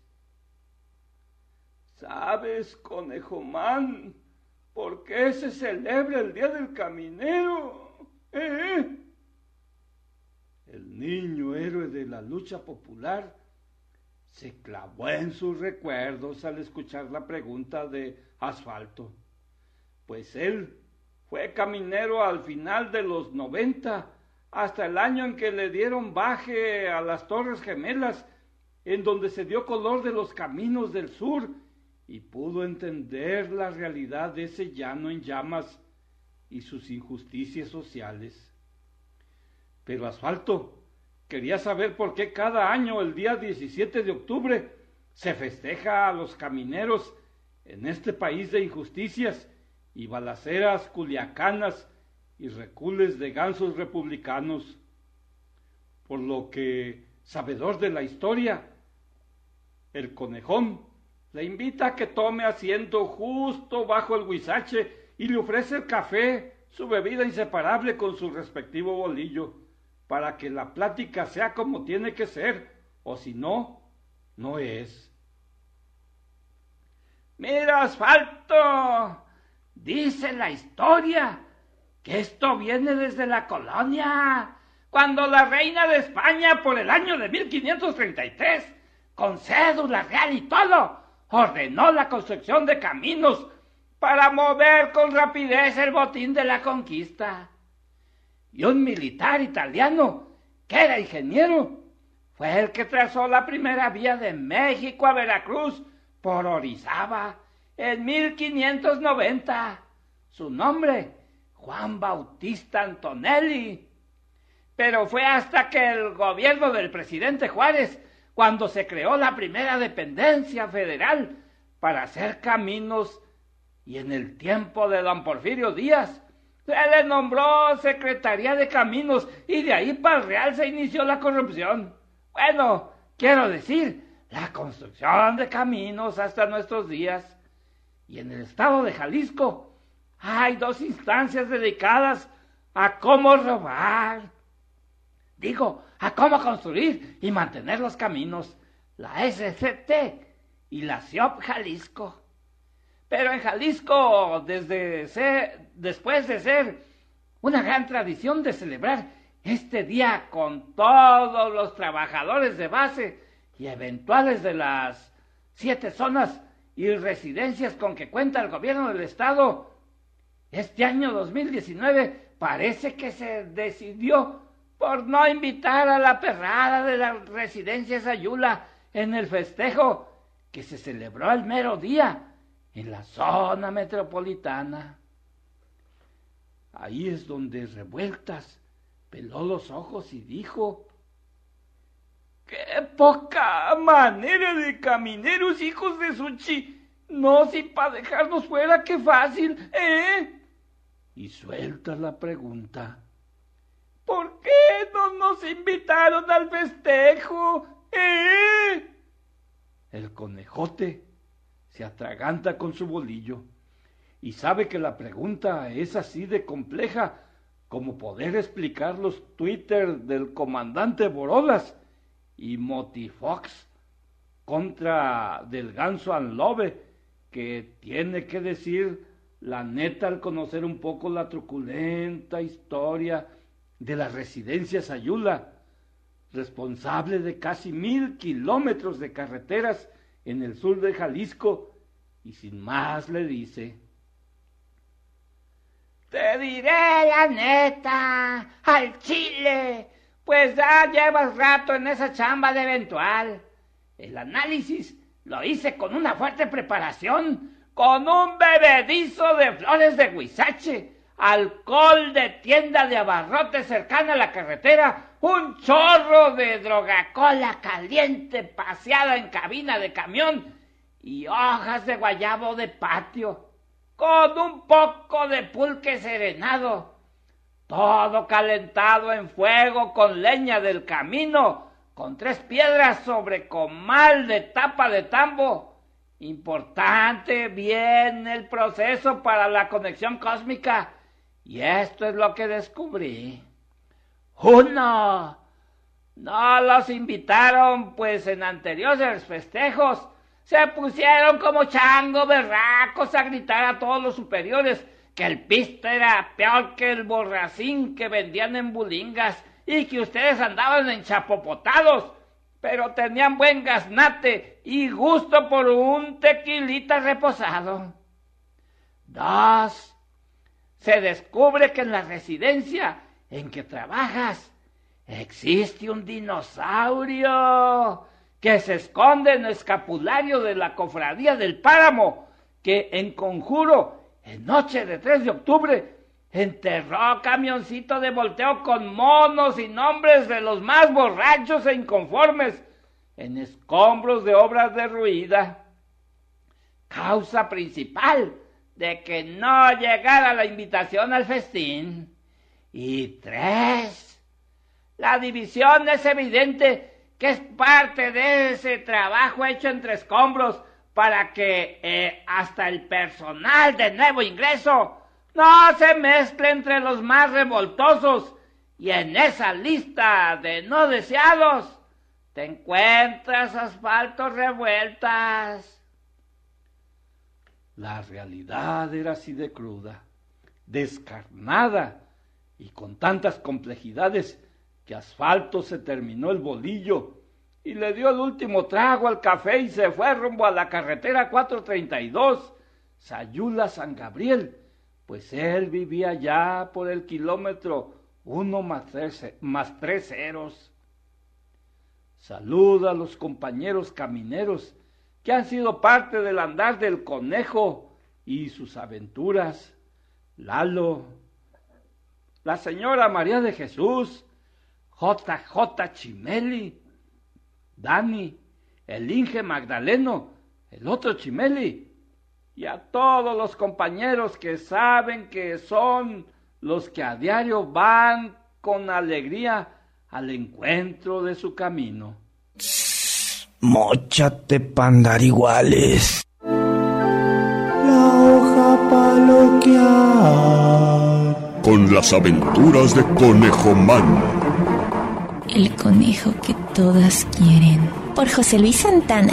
¿Sabes, Conejo Man, por qué se celebra el Día del Caminero? El niño héroe de la lucha popular se clavó en sus recuerdos al escuchar la pregunta de Asfalto, pues él fue caminero al final de los 90, hasta el año en que le dieron baje a las Torres Gemelas, en donde se dio color de los caminos del sur y pudo entender la realidad de ese llano en llamas y sus injusticias sociales. Pero Asfalto quería saber por qué cada año, el día 17 de octubre, se festeja a los camineros en este país de injusticias y balaceras culiacanas y recules de gansos republicanos. Por lo que, sabedor de la historia, el Conejón le invita a que tome asiento justo bajo el huizache y le ofrece el café, su bebida inseparable con su respectivo bolillo, para que la plática sea como tiene que ser, o si no, no es. Mira, Asfalto, dice la historia que esto viene desde la colonia, cuando la reina de España, por el año de 1533, con cédula real y todo, ordenó la construcción de caminos para mover con rapidez el botín de la conquista. Y un militar italiano, que era ingeniero, fue el que trazó la primera vía de México a Veracruz por Orizaba en 1590. Su nombre, Juan Bautista Antonelli. Pero fue hasta que el gobierno del presidente Juárez, cuando se creó la primera dependencia federal para hacer caminos, y en el tiempo de don Porfirio Díaz, se le nombró Secretaría de Caminos, y de ahí para el Real se inició la corrupción. Bueno, quiero decir, la construcción de caminos hasta nuestros días. Y en el estado de Jalisco hay 2 instancias dedicadas a cómo robar. Digo, a cómo construir y mantener los caminos, la SCT y la CIOP Jalisco. Pero en Jalisco, después de ser una gran tradición de celebrar este día con todos los trabajadores de base y eventuales de las 7 zonas y residencias con que cuenta el gobierno del estado, este año 2019 parece que se decidió por no invitar a la perrada de las residencias Sayula en el festejo que se celebró el mero día en la zona metropolitana. Ahí es donde Revueltas peló los ojos y dijo: ¡qué poca manera de camineros, hijos de Suchi! No, si pa' dejarnos fuera, qué fácil, ¿eh? Y suelta la pregunta: ¿por qué no nos invitaron al festejo, El conejote se atraganta con su bolillo y sabe que la pregunta es así de compleja como poder explicar los Twitter del comandante Borolas y Motifox contra del ganso Anlove, que tiene que decir la neta al conocer un poco la truculenta historia de la residencia Sayula, responsable de casi 1000 kilómetros de carreteras en el sur de Jalisco, y sin más le dice: te diré la neta, al chile, pues ya llevas rato en esa chamba de eventual. El análisis lo hice con una fuerte preparación, con un bebedizo de flores de huizache, alcohol de tienda de abarrotes cercana a la carretera, un chorro de drogacola caliente paseada en cabina de camión y hojas de guayabo de patio, con un poco de pulque serenado, todo calentado en fuego con leña del camino, con 3 piedras sobre comal de tapa de tambo. Importante bien el proceso para la conexión cósmica. Y esto es lo que descubrí. 1. No los invitaron, pues en anteriores festejos se pusieron como chango berracos a gritar a todos los superiores que el pista era peor que el borracín que vendían en bulingas y que ustedes andaban enchapopotados, pero tenían buen gaznate y gusto por un tequilita reposado. 2. Se descubre que en la residencia en que trabajas existe un dinosaurio que se esconde en el escapulario de la Cofradía del Páramo, que en conjuro, en noche de 3 de octubre, enterró camioncito de volteo con monos y nombres de los más borrachos e inconformes en escombros de obras derruidas. Causa principal de que no llegara la invitación al festín. Y 3, la división es evidente que es parte de ese trabajo hecho entre escombros para que hasta el personal de nuevo ingreso no se mezcle entre los más revoltosos, y en esa lista de no deseados te encuentras asfaltos revueltas. La realidad era así de cruda, descarnada y con tantas complejidades que Asfalto se terminó el bolillo y le dio el último trago al café y se fue rumbo a la carretera 432, Sayula-San Gabriel, pues él vivía ya por el kilómetro 1 más 3 ceros. Saluda a los compañeros camineros que han sido parte del andar del conejo y sus aventuras. Lalo, la señora María de Jesús, JJ Chimeli, Dani, el Inge Magdaleno, el otro Chimeli, y a todos los compañeros que saben que son los que a diario van con alegría al encuentro de su camino. Móchate, pandariguales. La hoja paloquear. Con las aventuras de Conejo Man. El conejo que todas quieren. Por José Luis Santana.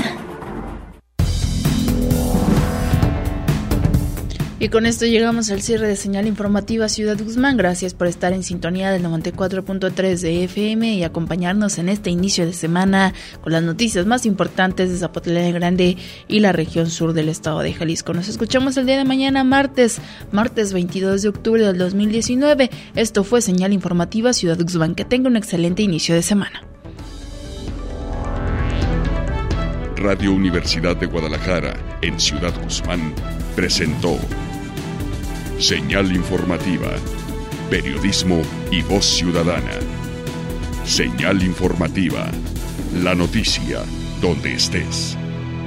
Y con esto llegamos al cierre de Señal Informativa Ciudad Guzmán. Gracias por estar en sintonía del 94.3 de FM y acompañarnos en este inicio de semana con las noticias más importantes de Zapotlán el Grande y la región sur del estado de Jalisco. Nos escuchamos el día de mañana, martes 22 de octubre del 2019. Esto fue Señal Informativa Ciudad Guzmán. Que tenga un excelente inicio de semana. Radio Universidad de Guadalajara, en Ciudad Guzmán, presentó Señal Informativa, periodismo y voz ciudadana. Señal Informativa, la noticia donde estés.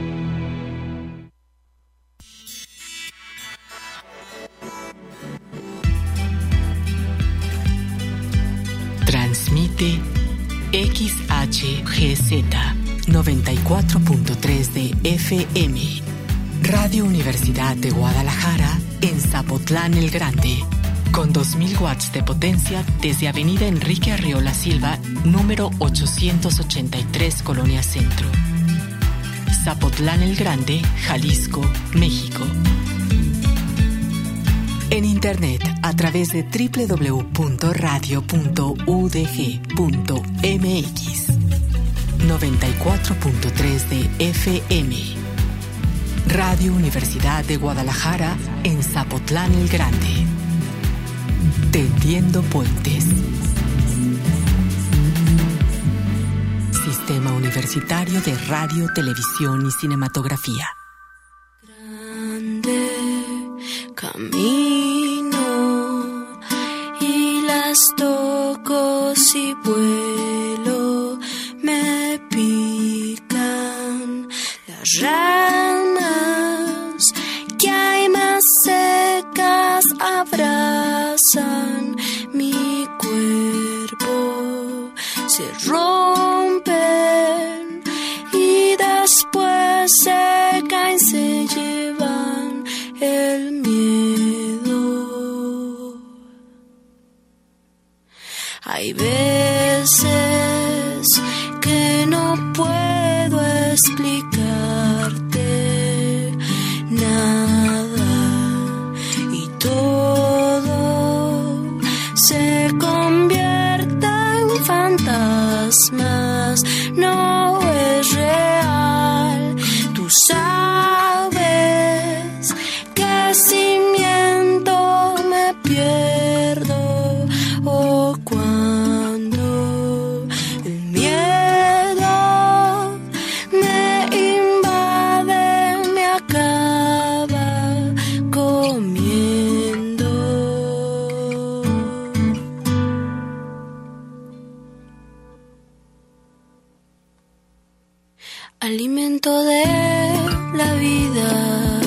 Transmite XHGZ 94.3 de FM. Radio Universidad de Guadalajara en Zapotlán el Grande, con 2000 watts de potencia desde Avenida Enrique Arriola Silva, número 883, Colonia Centro. Zapotlán el Grande, Jalisco, México. En internet a través de www.radio.udg.mx. 94.3 de FM. Radio Universidad de Guadalajara en Zapotlán el Grande. Tendiendo puentes. Sistema Universitario de Radio, Televisión y Cinematografía. Grande camino y las toco si vuelo, me pican las ramas que hay más secas, abrazan mi cuerpo, se rompen y después se caen, se llevan el miedo. Hay veces que no puedo explicarte nada y todo se convierte en fantasmas, no es real. Tú sabes que si miento me pierdo, o cuando el miedo alimento de la vida,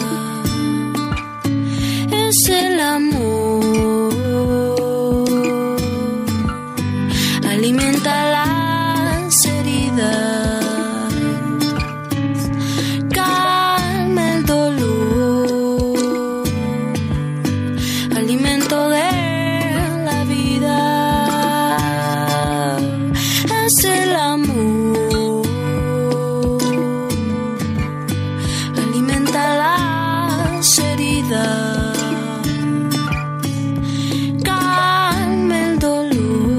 es el amor, alimenta las heridas, calma el dolor, alimento de la vida, es el amor, alimenta las heridas, calma el dolor.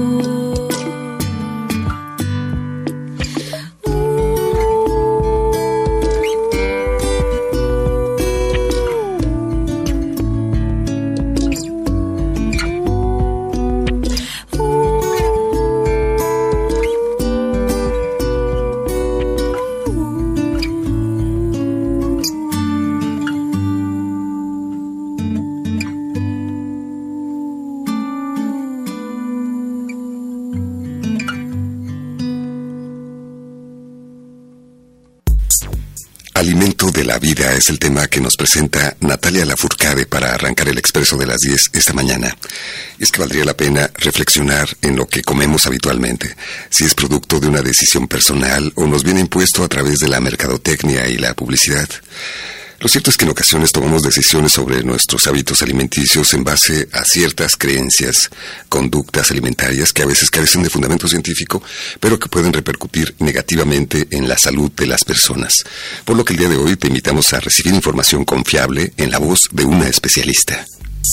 Alimento de la vida es el tema que nos presenta Natalia Lafourcade para arrancar el Expreso de las 10 esta mañana. Es que valdría la pena reflexionar en lo que comemos habitualmente, si es producto de una decisión personal o nos viene impuesto a través de la mercadotecnia y la publicidad. Lo cierto es que en ocasiones tomamos decisiones sobre nuestros hábitos alimenticios en base a ciertas creencias, conductas alimentarias que a veces carecen de fundamento científico, pero que pueden repercutir negativamente en la salud de las personas. Por lo que el día de hoy te invitamos a recibir información confiable en la voz de una especialista.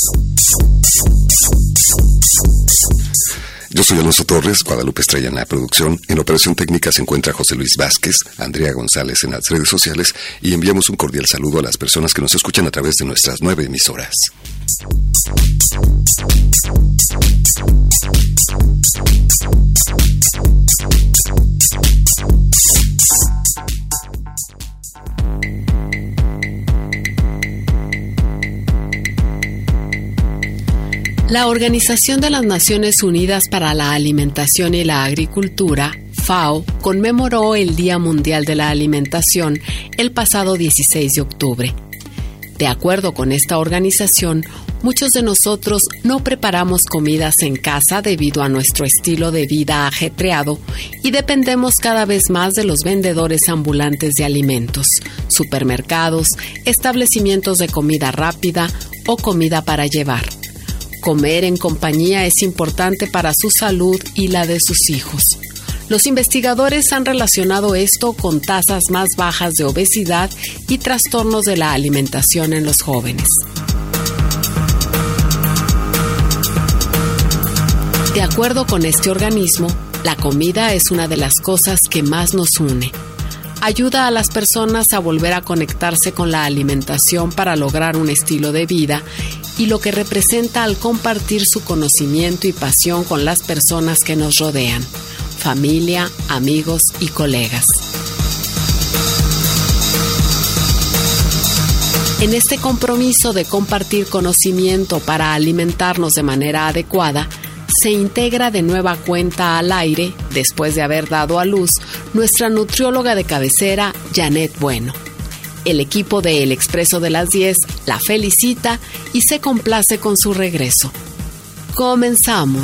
Yo soy Alonso Torres, Guadalupe Estrella en la producción. En operación técnica se encuentra José Luis Vázquez, Andrea González en las redes sociales y enviamos un cordial saludo a las personas que nos escuchan a través de nuestras 9 emisoras. La Organización de las Naciones Unidas para la Alimentación y la Agricultura, FAO, conmemoró el Día Mundial de la Alimentación el pasado 16 de octubre. De acuerdo con esta organización, muchos de nosotros no preparamos comidas en casa debido a nuestro estilo de vida ajetreado y dependemos cada vez más de los vendedores ambulantes de alimentos, supermercados, establecimientos de comida rápida o comida para llevar. Comer en compañía es importante para su salud y la de sus hijos. Los investigadores han relacionado esto con tasas más bajas de obesidad y trastornos de la alimentación en los jóvenes. De acuerdo con este organismo, la comida es una de las cosas que más nos une. Ayuda a las personas a volver a conectarse con la alimentación para lograr un estilo de vida y lo que representa al compartir su conocimiento y pasión con las personas que nos rodean, familia, amigos y colegas. En este compromiso de compartir conocimiento para alimentarnos de manera adecuada, se integra de nueva cuenta al aire, después de haber dado a luz, nuestra nutrióloga de cabecera, Janet Bueno. El equipo de El Expreso de las 10 la felicita y se complace con su regreso. Comenzamos.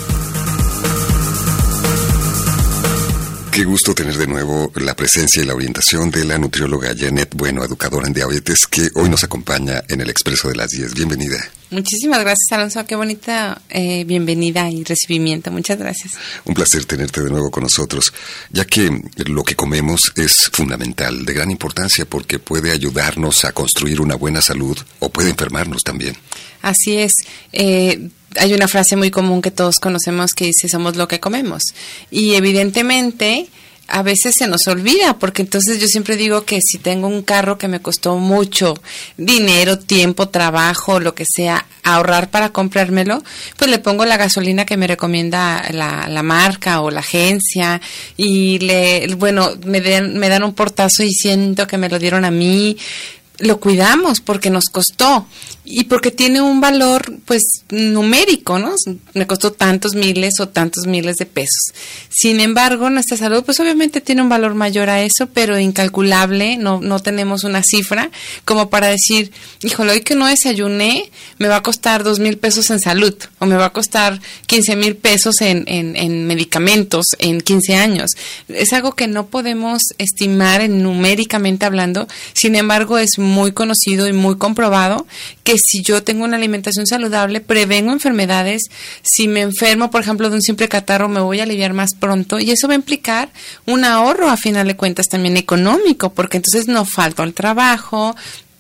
Qué gusto tener de nuevo la presencia y la orientación de la nutrióloga Janet Bueno, educadora en diabetes, que hoy nos acompaña en El Expreso de las 10. Bienvenida. Muchísimas gracias, Alonso. Qué bonita bienvenida y recibimiento. Muchas gracias. Un placer tenerte de nuevo con nosotros, ya que lo que comemos es fundamental, de gran importancia, porque puede ayudarnos a construir una buena salud o puede enfermarnos también. Así es. Hay una frase muy común que todos conocemos que dice: somos lo que comemos. Y evidentemente a veces se nos olvida, porque entonces yo siempre digo que si tengo un carro que me costó mucho dinero, tiempo, trabajo, lo que sea, ahorrar para comprármelo, pues le pongo la gasolina que me recomienda la marca o la agencia y me dan un portazo y siento que me lo dieron a mí. lo cuidamos porque nos costó y porque tiene un valor pues numérico, ¿no? Me costó tantos miles o tantos miles de pesos. Sin embargo, nuestra salud pues obviamente tiene un valor mayor a eso, pero incalculable, no tenemos una cifra como para decir, híjole, hoy que no desayuné me va a costar 2,000 pesos en salud o me va a costar 15,000 pesos en medicamentos en 15 años. Es algo que no podemos estimar numéricamente hablando, sin embargo es muy conocido y muy comprobado que si yo tengo una alimentación saludable, prevengo enfermedades. Si me enfermo, por ejemplo, de un simple catarro, me voy a aliviar más pronto y eso va a implicar un ahorro, a final de cuentas, también económico, porque entonces no falto al trabajo,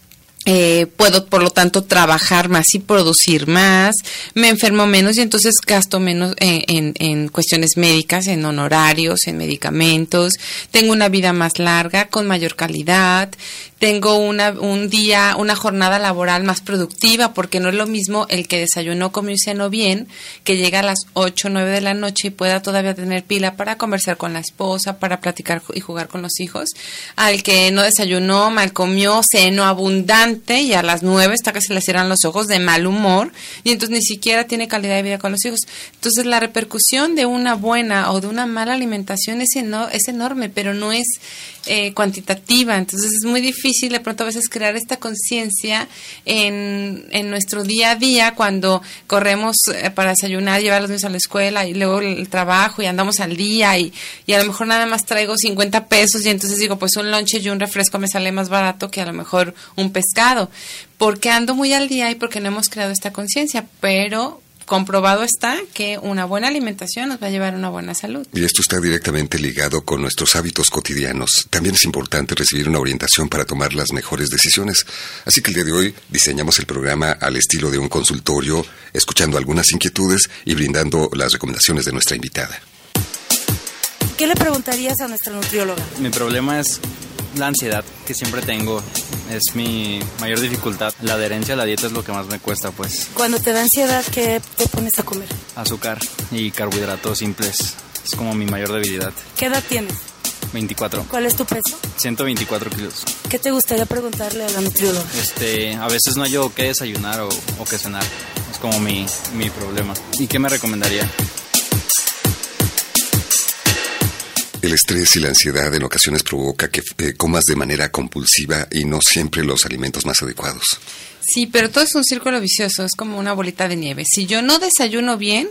puedo por lo tanto trabajar más y producir más, me enfermo menos y entonces gasto menos en cuestiones médicas, en honorarios, en medicamentos, tengo una vida más larga, con mayor calidad, tengo una jornada laboral más productiva, porque no es lo mismo el que desayunó, comió y cenó bien, que llega a las 8 o 9 de la noche y pueda todavía tener pila para conversar con la esposa, para platicar y jugar con los hijos, al que no desayunó, mal comió, cenó abundante y a las 9 hasta que se le cierran los ojos, de mal humor, y entonces ni siquiera tiene calidad de vida con los hijos. Entonces la repercusión de una buena o de una mala alimentación es enorme, pero no es cuantitativa. Entonces es muy difícil de pronto a veces crear esta conciencia en nuestro día a día, cuando corremos para desayunar, llevar a los niños a la escuela y luego el trabajo y andamos al día y a lo mejor nada más traigo 50 pesos y entonces digo, pues un lonche y un refresco me sale más barato que a lo mejor un pescado, porque ando muy al día y porque no hemos creado esta conciencia, pero comprobado está que una buena alimentación nos va a llevar a una buena salud. Y esto está directamente ligado con nuestros hábitos cotidianos. También es importante recibir una orientación para tomar las mejores decisiones. Así que el día de hoy diseñamos el programa al estilo de un consultorio, escuchando algunas inquietudes y brindando las recomendaciones de nuestra invitada. ¿Qué le preguntarías a nuestra nutrióloga? Mi problema es la ansiedad que siempre tengo, es mi mayor dificultad. La adherencia a la dieta es lo que más me cuesta, pues. Cuando te da ansiedad, ¿qué te pones a comer? Azúcar y carbohidratos simples, es como mi mayor debilidad. ¿Qué edad tienes? 24. ¿Cuál es tu peso? 124 kilos. ¿Qué te gustaría preguntarle a la nutrióloga? A veces no hallo qué desayunar o qué cenar, es como mi problema. ¿Y qué me recomendaría? El estrés y la ansiedad en ocasiones provoca que comas de manera compulsiva y no siempre los alimentos más adecuados. Sí, pero todo es un círculo vicioso, es como una bolita de nieve. Si yo no desayuno bien,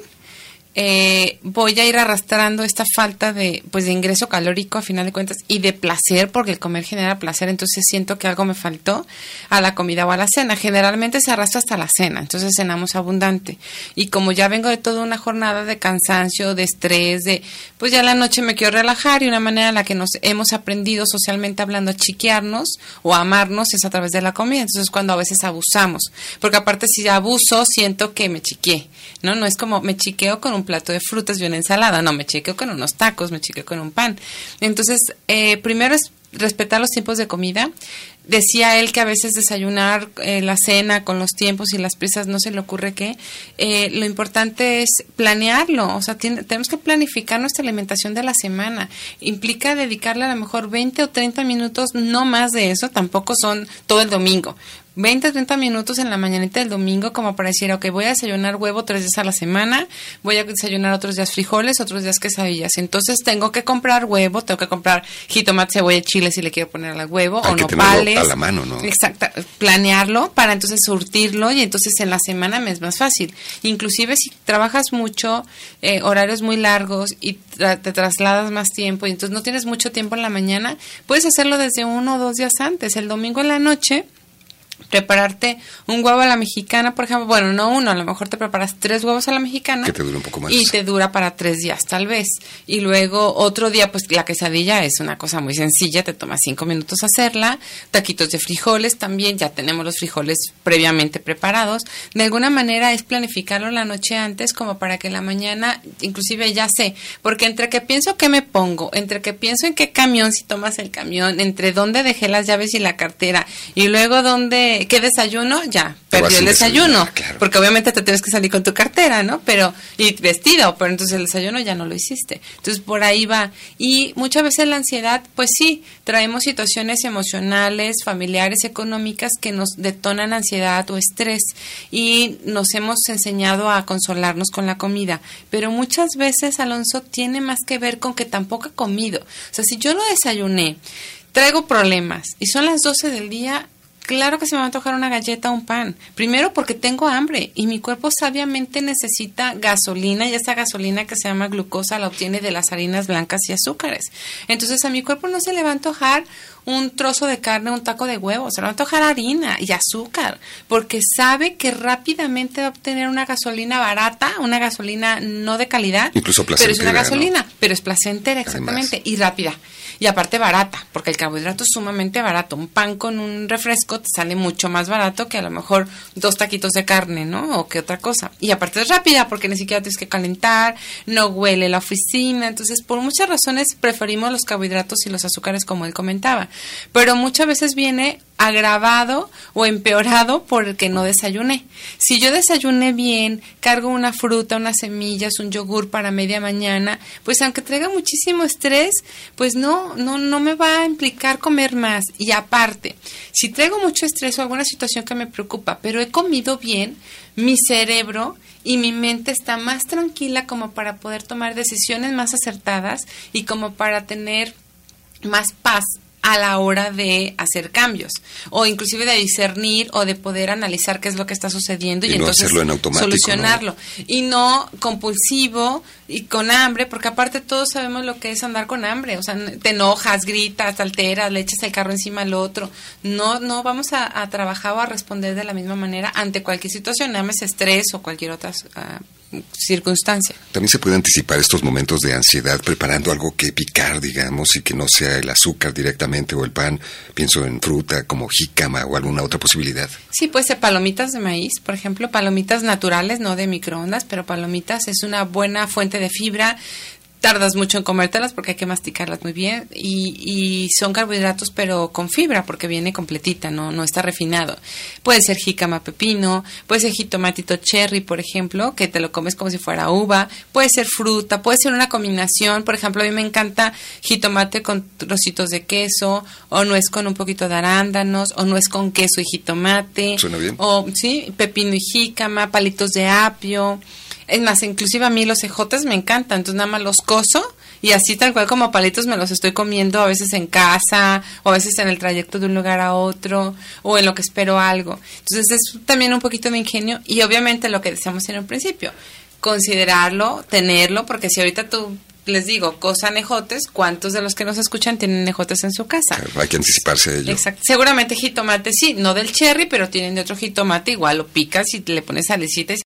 voy a ir arrastrando esta falta de ingreso calórico a final de cuentas y de placer, porque el comer genera placer, entonces siento que algo me faltó a la comida o a la cena. Generalmente se arrastra hasta la cena, entonces cenamos abundante, y como ya vengo de toda una jornada de cansancio, de estrés, pues ya la noche me quiero relajar, y una manera en la que nos hemos aprendido socialmente hablando a chiquearnos o a amarnos es a través de la comida. Entonces cuando a veces abusamos, porque aparte si abuso siento que me chiqueé, no es como me chiqueo con un plato de frutas y una ensalada, no, me chiqueo con unos tacos, me chiqueo con un pan. Entonces, primero es respetar los tiempos de comida. Decía él que a veces desayunar la cena con los tiempos y las prisas no se le ocurre que lo importante es planearlo, o sea, tenemos que planificar nuestra alimentación de la semana. Implica dedicarle a lo mejor 20 o 30 minutos, no más de eso, tampoco son todo el domingo. 20 o 30 minutos en la mañanita del domingo como para decir, ok, voy a desayunar huevo 3 días a la semana, voy a desayunar otros días frijoles, otros días quesadillas. Entonces tengo que comprar huevo, tengo que comprar jitomate, cebolla y chile si le quiero poner al huevo, o nopales. A la mano, ¿no? Exacto, planearlo para entonces surtirlo, y entonces en la semana me es más fácil. Inclusive si trabajas mucho, horarios muy largos y te trasladas más tiempo y entonces no tienes mucho tiempo en la mañana, puedes hacerlo desde 1 o 2 días antes. El domingo en la noche prepararte un huevo a la mexicana, por ejemplo, bueno, no uno, a lo mejor te preparas 3 huevos a la mexicana. Que te dura un poco más. Y te dura para 3 días, tal vez. Y luego otro día, pues la quesadilla es una cosa muy sencilla, te toma 5 minutos hacerla. Taquitos de frijoles también, ya tenemos los frijoles previamente preparados. De alguna manera es planificarlo la noche antes, como para que en la mañana, inclusive ya sé, porque entre que pienso qué me pongo, entre que pienso en qué camión, si tomas el camión, entre dónde dejé las llaves y la cartera, y luego dónde ¿qué desayuno? Ya, perdió el desayuno. Claro. Porque obviamente te tienes que salir con tu cartera, ¿no? Y vestido, pero entonces el desayuno ya no lo hiciste. Entonces por ahí va. Y muchas veces la ansiedad, pues sí, traemos situaciones emocionales, familiares, económicas que nos detonan ansiedad o estrés y nos hemos enseñado a consolarnos con la comida. Pero muchas veces, Alonso, tiene más que ver con que tampoco he comido. O sea, si yo no desayuné, traigo problemas y son las 12 del día, claro que se me va a antojar una galleta o un pan. Primero porque tengo hambre y mi cuerpo sabiamente necesita gasolina, y esa gasolina que se llama glucosa la obtiene de las harinas blancas y azúcares. Entonces a mi cuerpo no se le va a antojar un trozo de carne, un taco de huevo, se le va a antojar harina y azúcar, porque sabe que rápidamente va a obtener una gasolina barata, una gasolina no de calidad, incluso placentera, pero es una gasolina, ¿no? Pero es placentera, exactamente, y rápida. Y aparte barata, porque el carbohidrato es sumamente barato. Un pan con un refresco te sale mucho más barato que a lo mejor 2 taquitos de carne, ¿no? O que otra cosa. Y aparte es rápida, porque ni siquiera tienes que calentar, no huele la oficina. Entonces, por muchas razones preferimos los carbohidratos y los azúcares, como él comentaba. Pero muchas veces viene agravado o empeorado porque no desayuné. Si yo desayuné bien, cargo una fruta, unas semillas, un yogur para media mañana, pues aunque traiga muchísimo estrés, pues no me va a implicar comer más. Y aparte, si traigo mucho estrés o alguna situación que me preocupa, pero he comido bien, mi cerebro y mi mente está más tranquila como para poder tomar decisiones más acertadas y como para tener más paz a la hora de hacer cambios o inclusive de discernir o de poder analizar qué es lo que está sucediendo y no entonces hacerlo en automático, solucionarlo, ¿no? Y no compulsivo y con hambre, porque aparte todos sabemos lo que es andar con hambre, o sea, te enojas, gritas, te alteras, le echas el carro encima al otro. No vamos a trabajar o a responder de la misma manera ante cualquier situación, llámese estrés o cualquier otra circunstancia. También se puede anticipar estos momentos de ansiedad preparando algo que picar, digamos, y que no sea el azúcar directamente o el pan. Pienso en fruta como jícama o alguna otra posibilidad. Sí, puede ser palomitas de maíz, por ejemplo, palomitas naturales, no de microondas, pero palomitas es una buena fuente de fibra. Tardas mucho en comértelas porque hay que masticarlas muy bien y son carbohidratos pero con fibra porque viene completita, no está refinado. Puede ser jícama, pepino, puede ser jitomatito cherry, por ejemplo, que te lo comes como si fuera uva, puede ser fruta, puede ser una combinación, por ejemplo, a mí me encanta jitomate con trocitos de queso o nuez con un poquito de arándanos o nuez con queso y jitomate. ¿Suena bien? O sí, pepino y jícama, palitos de apio. Es más, inclusive a mí los ejotes me encantan, entonces nada más los cozo y así tal cual como palitos me los estoy comiendo a veces en casa o a veces en el trayecto de un lugar a otro o en lo que espero algo. Entonces es también un poquito de ingenio y obviamente lo que decíamos en un principio, considerarlo, tenerlo, porque si ahorita tú les digo, cozan ejotes, ¿cuántos de los que nos escuchan tienen ejotes en su casa? Claro, hay que anticiparse a ello. Exacto. Seguramente jitomate sí, no del cherry, pero tienen de otro jitomate, igual lo picas y le pones salecita y